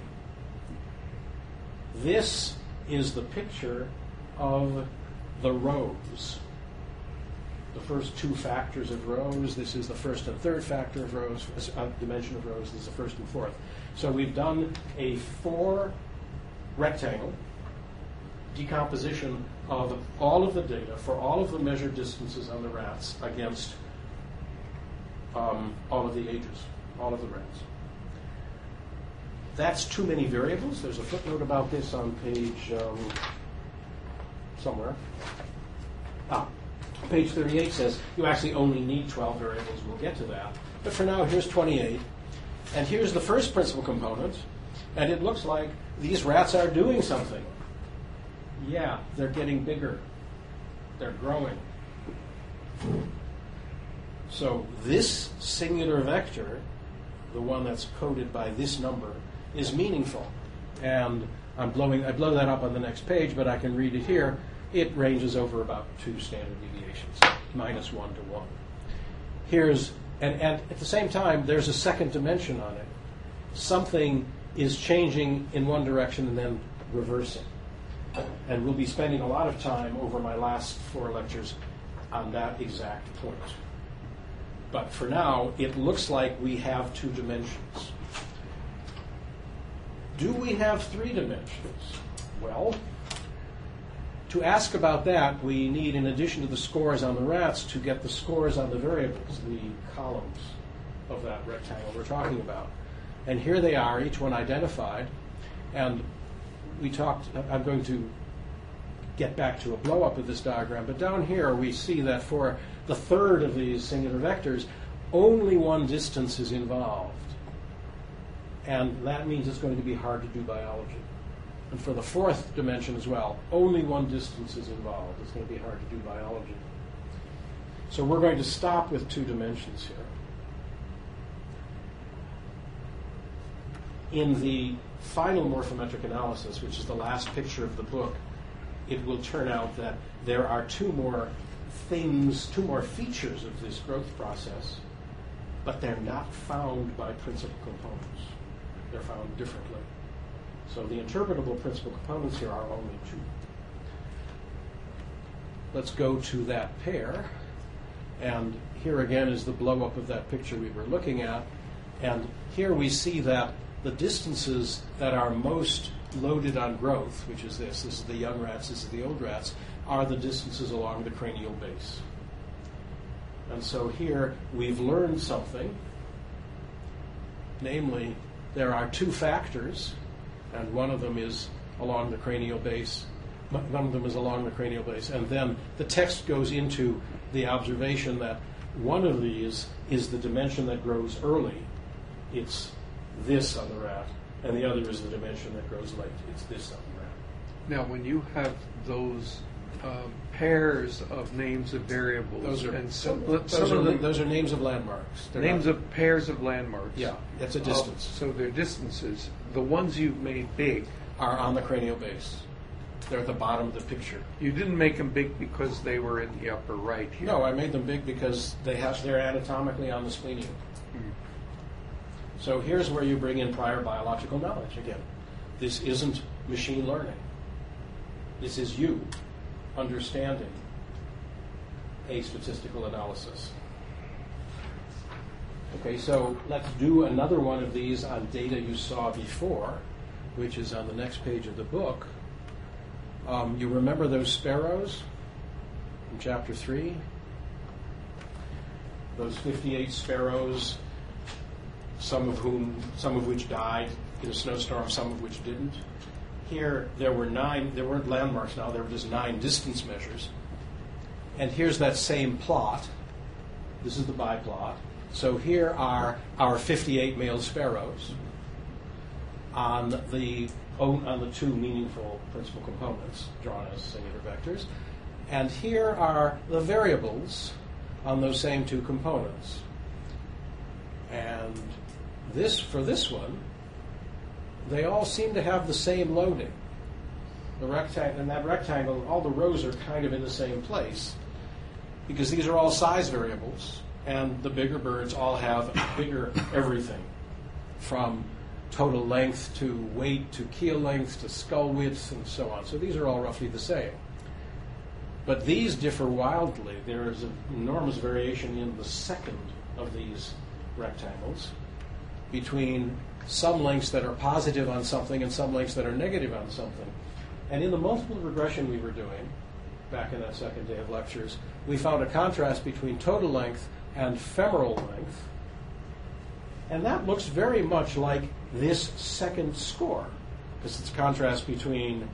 This is the picture of the rows. The first two factors of rows. This is the first and third factor of rows, uh, dimension of rows. This is the first and fourth. So we've done a four rectangle decomposition of all of the data for all of the measured distances on the rats against um, all of the ages, all of the rats. That's too many variables. There's a footnote about this on page um, somewhere. Ah. Page thirty-eight says you actually only need twelve variables. We'll get to that. But for now, here's twenty-eight. And here's the first principal component. And it looks like these rats are doing something. Yeah, they're getting bigger. They're growing. So this singular vector, the one that's coded by this number, is meaningful. And I'm blowing, I blow that up on the next page, but I can read it here. It ranges over about two standard deviations, minus one to one. Here's, and, and at the same time, there's a second dimension on it. Something is changing in one direction and then reversing. And we'll be spending a lot of time over my last four lectures on that exact point. But for now, it looks like we have two dimensions. do we have three dimensions? Well, to ask about that, we need, in addition to the scores on the rats, to get the scores on the variables, the columns of that rectangle we're talking about. And here they are, each one identified. And we talked, I'm going to get back to a blow-up of this diagram, but down here we see that for the third of these singular vectors, only one distance is involved. And that means it's going to be hard to do biology. And for the fourth dimension as well, only one distance is involved. It's going to be hard to do biology. So we're going to stop with two dimensions here. In the final morphometric analysis, which is the last picture of the book, it will turn out that there are two more things, two more features of this growth process, but they're not found by principal components. They're found differently. So the interpretable principal components here are only two. Let's go to that pair. And here again is the blow-up of that picture we were looking at. And here we see that the distances that are most loaded on growth, which is this, this is the young rats, this is the old rats, are the distances along the cranial base. And so here we've learned something, namely there are two factors, and one of them is along the cranial base, one of them is along the cranial base, and then the text goes into the observation that one of these is the dimension that grows early. It's this on the rat, and the other is the dimension that grows late. It's this on the rat. Now, when you have those um, pairs of names of variables, Those are and some, those, some are, of them, those are names of landmarks. They're names not, of pairs of landmarks. yeah, it's a Uh, distance. so they're distances. The ones you've made big, Are on the cranial base. They're at the bottom of the picture. you didn't make them big because they were in the upper right here. No, I made them big because they have they're anatomically on the splenium. Mm. So here's where you bring in prior biological knowledge again. This isn't machine learning. This is you understanding a statistical analysis. Okay, so let's do another one of these on data you saw before, which is on the next page of the book. Um, you remember those sparrows in chapter three? Those fifty-eight sparrows, some of whom, some of which died in a snowstorm, some of which didn't. Here, there were nine, there weren't landmarks now, there were just nine distance measures. And here's that same plot. This is the biplot. So here are our fifty-eight male sparrows on the on the two meaningful principal components drawn as singular vectors. And here are the variables on those same two components. And this, for this one, they all seem to have the same loading. The rectangle, in that rectangle, all the rows are kind of in the same place because these are all size variables, and the bigger birds all have bigger everything, from total length to weight to keel length to skull width and so on. So these are all roughly the same. But these differ wildly. There is an enormous variation in the second of these rectangles between some lengths that are positive on something and some lengths that are negative on something. And in the multiple regression we were doing back in that second day of lectures, we found a contrast between total length and femoral length. And that looks very much like this second score, because it's a contrast between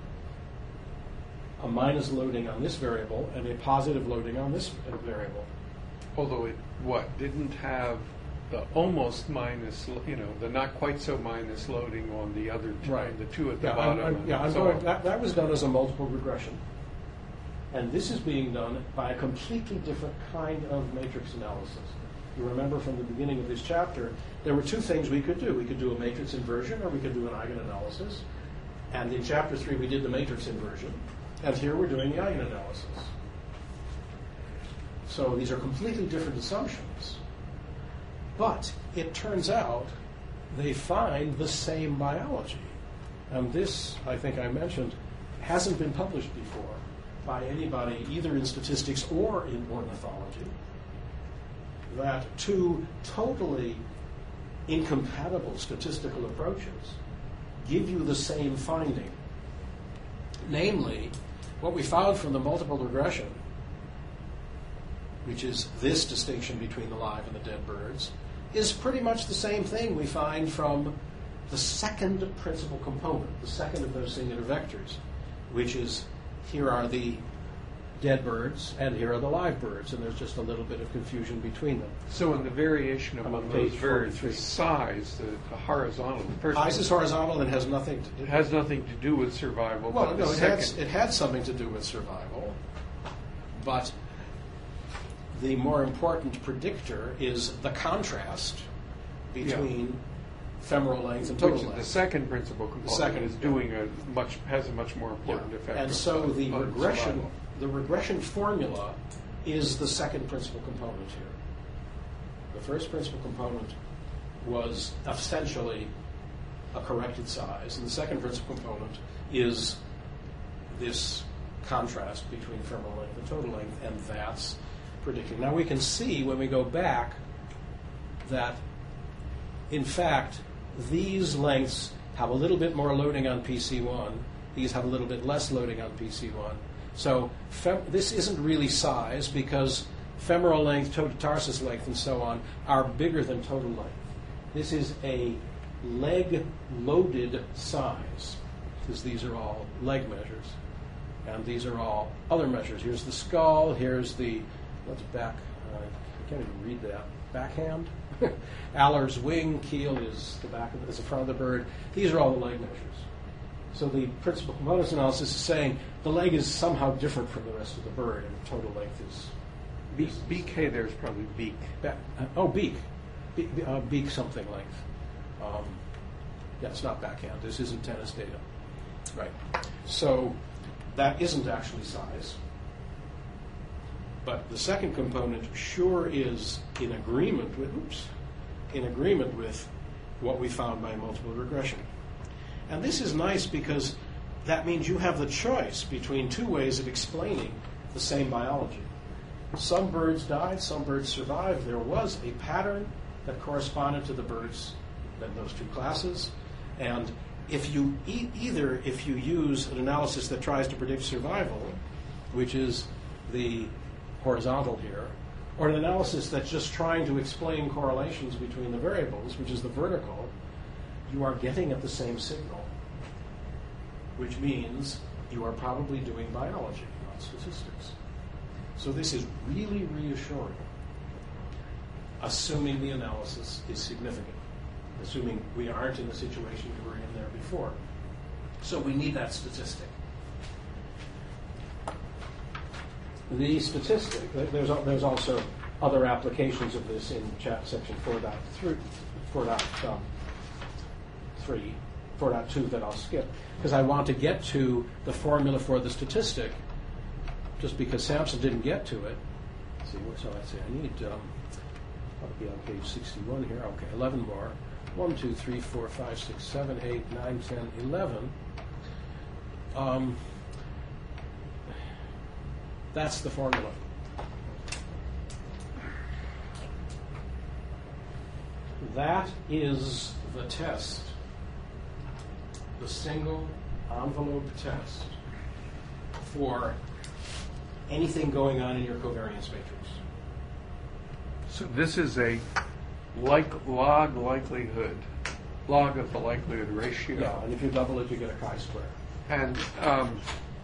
a minus loading on this variable and a positive loading on this variable. Although it, what, didn't have the almost minus, you know, the not quite so minus loading on the other two, Right. the two at the Yeah, bottom. I'm, I'm, and yeah, I'm so going, on. that, that was done as a multiple regression. And this is being done by a completely different kind of matrix analysis. You remember from the beginning of this chapter, there were two things we could do. We could do a matrix inversion, or we could do an eigenanalysis. And in chapter three, we did the matrix inversion. And here we're doing the eigenanalysis. So these are completely different assumptions. But it turns out they find the same biology. And this, I think I mentioned, hasn't been published before by anybody, either in statistics or in ornithology, that two totally incompatible statistical approaches give you the same finding. Namely, what we found from the multiple regression, which is this distinction between the live and the dead birds, is pretty much the same thing we find from the second principal component, the second of those singular vectors, which is here are the dead birds and here are the live birds, and there's just a little bit of confusion between them. So in the variation I'm among on those page birds, forty-three. the size, the, the horizontal, the first Eyes one is horizontal and has nothing to do. has nothing to do with survival. Well, but no, the it second, had, it had something to do with survival, but the more important predictor is the contrast between femoral length and total which is length. the second principal component second, is doing a much has a much more important Yeah. effect. And on- so the on regression, survival. the regression formula is the second principal component here. The first principal component was essentially a corrected size, and the second principal component is this contrast between femoral length and total length, and that's predicting. Now we can see when we go back that, in fact, these lengths have a little bit more loading on P C one. These have a little bit less loading on P C one. So fem- this isn't really size because femoral length, toe to tarsus length, and so on are bigger than total length. This is a leg-loaded size because these are all leg measures. And these are all other measures. Here's the skull. Here's the, what's back? Uh, I can't even read that. Backhand? Aller's wing. Keel is the back of the, is the front of the bird. These are all the leg measures. So the principal components analysis is saying the leg is somehow different from the rest of the bird, and the total length is B- B K there is probably beak. back. Uh, oh, beak. Be- uh, beak something length. Um, yeah, it's not backhand. This isn't tennis data. Right. So that isn't actually size. But the second component sure is in agreement with, oops, in agreement with what we found by multiple regression. And this is nice because that means you have the choice between two ways of explaining the same biology. Some birds died, some birds survived. There was a pattern that corresponded to the birds in those two classes. And if you e- either if you use an analysis that tries to predict survival, which is the horizontal here, or an analysis that's just trying to explain correlations between the variables, which is the vertical, you are getting at the same signal, which means you are probably doing biology, not statistics. So this is really reassuring, assuming the analysis is significant, assuming we aren't in the situation we were in there before. So we need that statistic. The statistic, there's, there's also other applications of this in chat section four point three, four point three, four point two that I'll skip, because I want to get to the formula for the statistic, just because Sampson didn't get to it. Let's see, what shall I say? I need, um, I'll be on page sixty-one here. Okay, eleven more. one, two, three, four, five, six, seven, eight, nine, ten, eleven. Um, that's the formula. That is the test, the single envelope test for anything going on in your covariance matrix. So this is a like log likelihood, log of the likelihood ratio. Yeah, and if you double it, you get a chi-square. And um,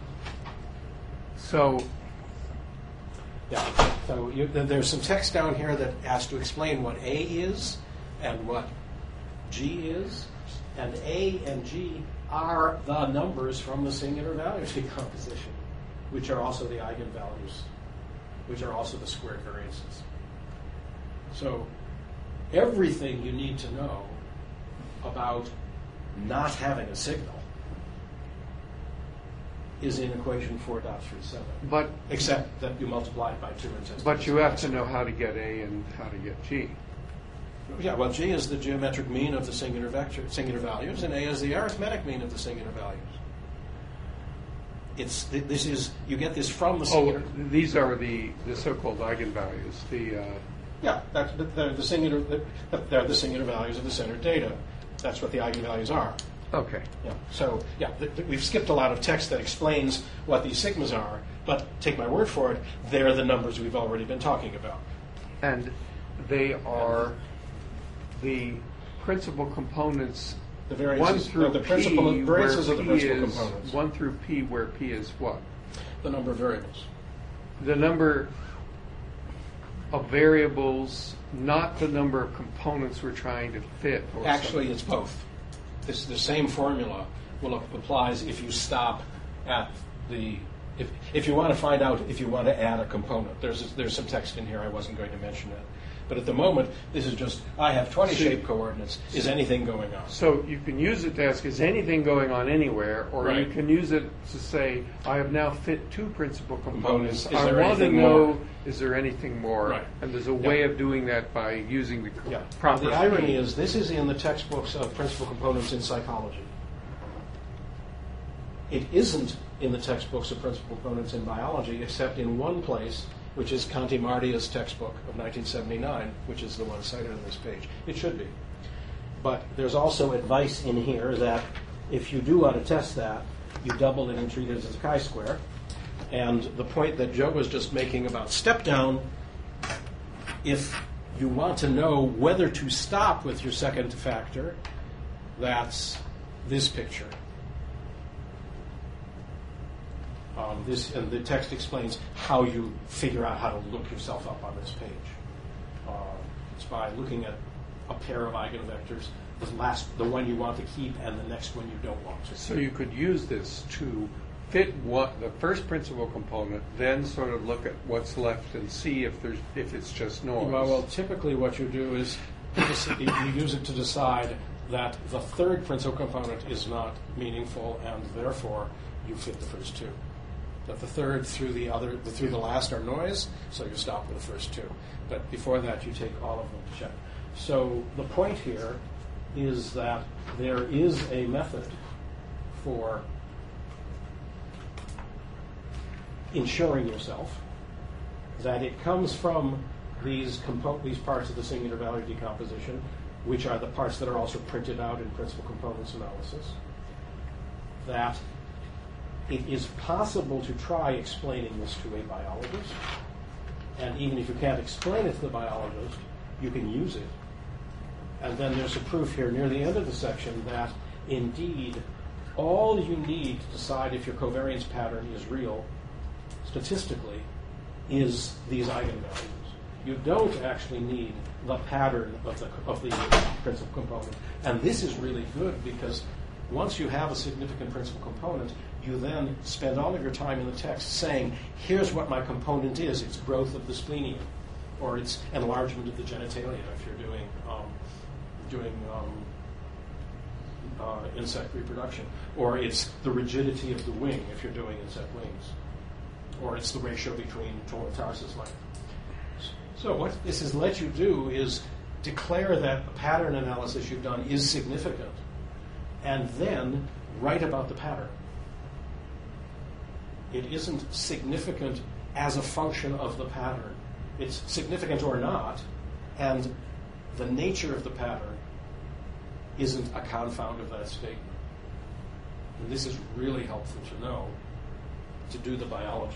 so Yeah. So you, there's some text down here that has to explain what A is and what G is, and A and G are the numbers from the singular value decomposition, which are also the eigenvalues, which are also the squared variances. So everything you need to know about not having a signal is in equation four point three seven. but Except that you multiply it by two and test. but you have to know how to get A and how to get G. Yeah, well, G is the geometric mean of the singular vector, singular values, and A is the arithmetic mean of the singular values. It's th- this is you get this from the Oh, singular. these are the, the so-called eigenvalues. The uh, Yeah, that's, they're the singular. They're the singular values of the centered data. That's what the eigenvalues are. Okay. Yeah. So, yeah, th- th- we've skipped a lot of text that explains what these sigmas are, but take my word for it, they're the numbers we've already been talking about. And they are the principal components. The one variances, through uh, the principal P, variances where of the P principal is, components. One through P, where P is what? The number of variables. The number of variables, not the number of components we're trying to fit. Or Actually, something. it's both. This, the same formula will applies if you stop at the, if, if you want to find out if you want to add a component. There's, there's some text in here, I wasn't going to mention it. But at the moment, this is just, I have twenty So- shape coordinates. Is anything going on? So you can use it to ask, is anything going on anywhere? Or you Right. can use it to say, I have now fit two principal components. Components. Is I there want to anything know, more? is there anything more? Right. And there's a Yeah. way of doing that by using the Yeah. proper The irony P. is, this is in the textbooks of principal components in psychology. It isn't in the textbooks of principal components in biology, except in one place, which is Conti Mardia's textbook of nineteen seventy-nine, which is the one cited on this page. It should be. But there's also advice in here that if you do want to test that, you double it and treat it as a chi-square. And the point that Joe was just making about step down, if you want to know whether to stop with your second factor, that's this picture. Um, this and the text explains how you figure out how to look yourself up on this page. Uh, it's by looking at a pair of eigenvectors, the last, the one you want to keep, and the next one you don't want to. So you could use this to fit what the first principal component, then sort of look at what's left and see if there's if it's just noise. Well, well, typically what you do is you use it to decide that the third principal component is not meaningful, and therefore you fit the first two. That the third through the other through the last are noise, so you stop with the first two. But before that, you take all of them to check. So the point here is that there is a method for ensuring yourself that it comes from these compo- these parts of the singular value decomposition, which are the parts that are also printed out in principal components analysis, that it is possible to try explaining this to a biologist, and even if you can't explain it to the biologist, you can use it. And then there's a proof here near the end of the section that indeed all you need to decide if your covariance pattern is real statistically is these eigenvalues. You don't actually need the pattern of the of the principal component. And this is really good because once you have a significant principal component, you then spend all of your time in the text saying, here's what my component is. It's growth of the splenium, or it's enlargement of the genitalia if you're doing um, doing um, uh, insect reproduction, or it's the rigidity of the wing if you're doing insect wings, or it's the ratio between total tarsus length. So what this has let you do is declare that the pattern analysis you've done is significant, and then write about the pattern. It isn't significant as a function of the pattern. It's significant or not, and the nature of the pattern isn't a confound of that statement. And this is really helpful to know to do the biology.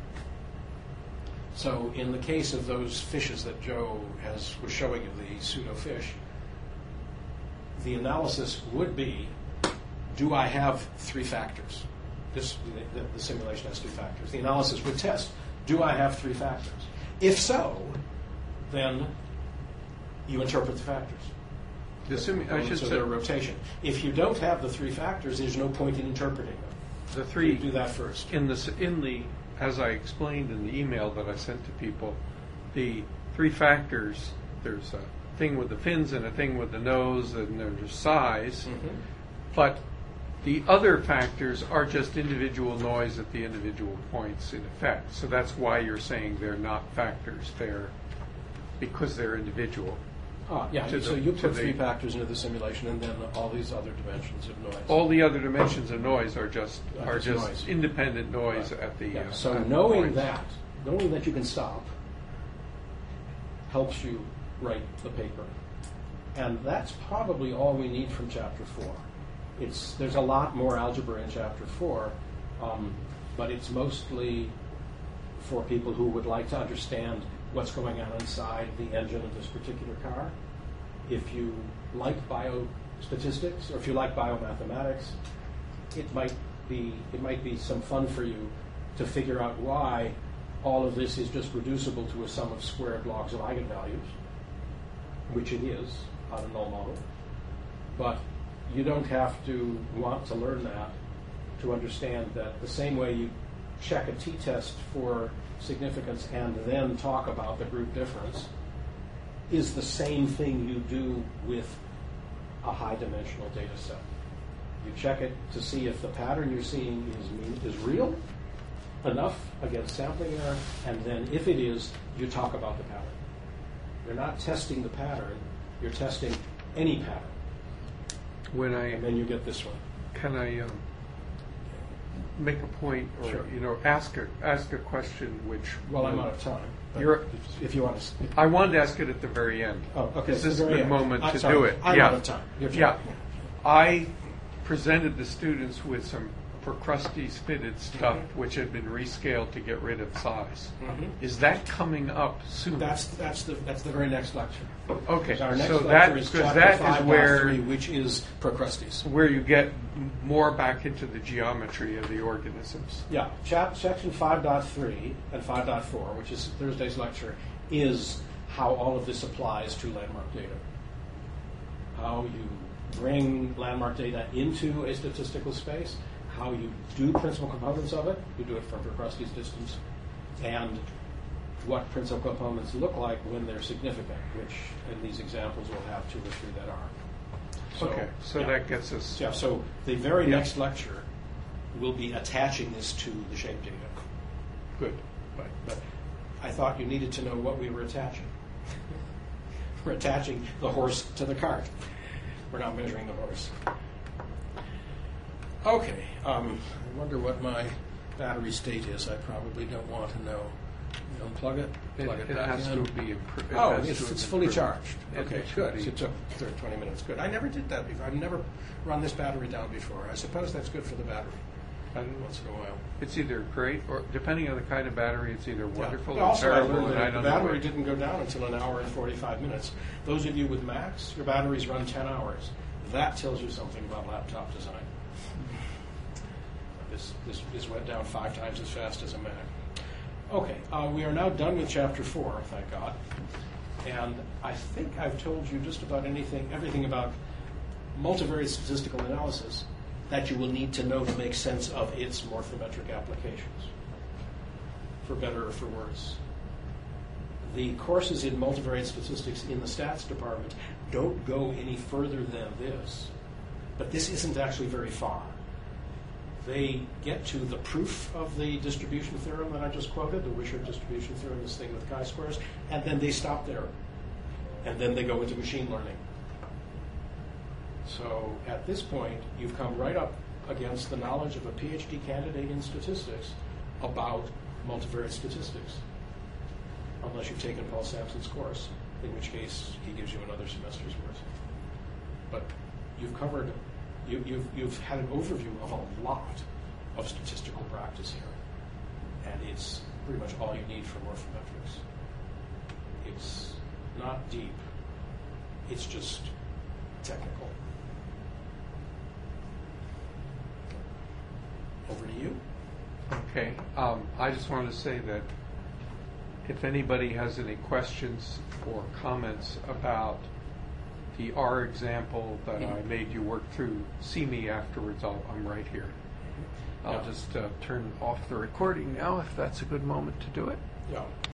So in the case of those fishes that Joe has was showing you, the pseudo fish, the analysis would be, do I have three factors? This, the, the simulation has two factors. The analysis would test, do I have three factors? If so, then you interpret the factors. The simu- I should so say their rotation. If you don't have the three factors, there's no point in interpreting them. the three You do that first. in the s- in the as I explained in the email that I sent to people, the three factors. There's a thing with the fins and a thing with the nose, and there's size. Mhm. But the other factors are just individual noise at the individual points in effect. So that's why you're saying they're not factors. They're because they're individual. Ah, yeah, to so the- you to put the- three factors into the simulation, and then all these other dimensions of noise. All the other dimensions of noise are just Uh, are just just noise. independent noise Right. at the. Yeah, uh, so at the knowing points. that, knowing that you can stop, helps you write the paper. And that's probably all we need from chapter four. it's there's a lot more algebra in chapter four, um, but it's mostly for people who would like to understand what's going on inside the engine of this particular car. If you like biostatistics, or if you like biomathematics, it might be it might be some fun for you to figure out why all of this is just reducible to a sum of squared logs of eigenvalues, which it is on a null model. But you don't have to want to learn that to understand that the same way you check a t-test for significance and then talk about the group difference is the same thing you do with a high-dimensional data set. You check it to see if the pattern you're seeing is mean, is real enough against sampling error, and then if it is, you talk about the pattern. You're not testing the pattern, you're testing any pattern. When I And then you get this one. can I um, make a point, or Sure. you know, ask a ask a question which Well, I'm out of time. but You're- if, if you want to. I wanted to ask it at the very end. Oh, okay. This so is a very good end. moment I'm to sorry. do it. I'm yeah. out of time. You're Yeah. fine. I presented the students with some Procrustes fitted stuff which had been rescaled to get rid of size. Mhm. Is that coming up soon? That's that's the that's the very next lecture. Okay, Our next so lecture that is because chapter that five is where three, which is Procrustes. where you get m- more back into the geometry of the organisms. Yeah, chap, section five point three and five point four, which is Thursday's lecture, is how all of this applies to landmark data. How you bring landmark data into a statistical space, how you do principal components of it, you do it from Procrustes distance, and what principal components look like when they're significant, which in these examples we'll have two or three that are. So, Okay, so yeah. that gets us. Yeah, so the very Yeah. next lecture will be attaching this to the shape data. Good. But, but I thought you needed to know what we were attaching. We're attaching the horse to the cart. We're not measuring the horse. Okay, um, I wonder what my battery state is. I probably don't want to know. Unplug it, It, plug it, it back has in. to be improved. Oh, it's, it's fully charged. It- Okay, it should good. be. It took thirty, twenty minutes. Good. I never did that before. I've never run this battery down before. I suppose that's good for the battery And once in a while. it's either great or, depending on the kind of battery, it's either wonderful Yeah. or Also, I terrible. learned and that I the don't know battery what- didn't go down until an hour and forty-five minutes. Those of you with Macs, your batteries run ten hours. That tells you something about laptop design. This, this, this went down five times as fast as a Mac. Okay, uh, we are now done with chapter four, thank God. And I think I've told you just about anything, everything about multivariate statistical analysis that you will need to know to make sense of its morphometric applications, for better or for worse. The courses in multivariate statistics in the stats department don't go any further than this, but this isn't actually very far. They get to the proof of the distribution theorem that I just quoted, the Wishart distribution theorem, this thing with chi-squares, and then they stop there. And then they go into machine learning. So at this point, you've come right up against the knowledge of a PhD candidate in statistics about multivariate statistics, unless you've taken Paul Sampson's course, in which case he gives you another semester's worth. But you've covered, you, you've, you've had an overview of a lot of statistical practice here, and it's pretty much all you need for morphometrics. It's not deep, it's just technical. Over to you. Okay. Um, I just wanted to say that if anybody has any questions or comments about the R example that I made you work through, see me afterwards. I'll, I'm right here. I'll Yeah. just uh, turn off the recording now if that's a good moment to do it. Yeah.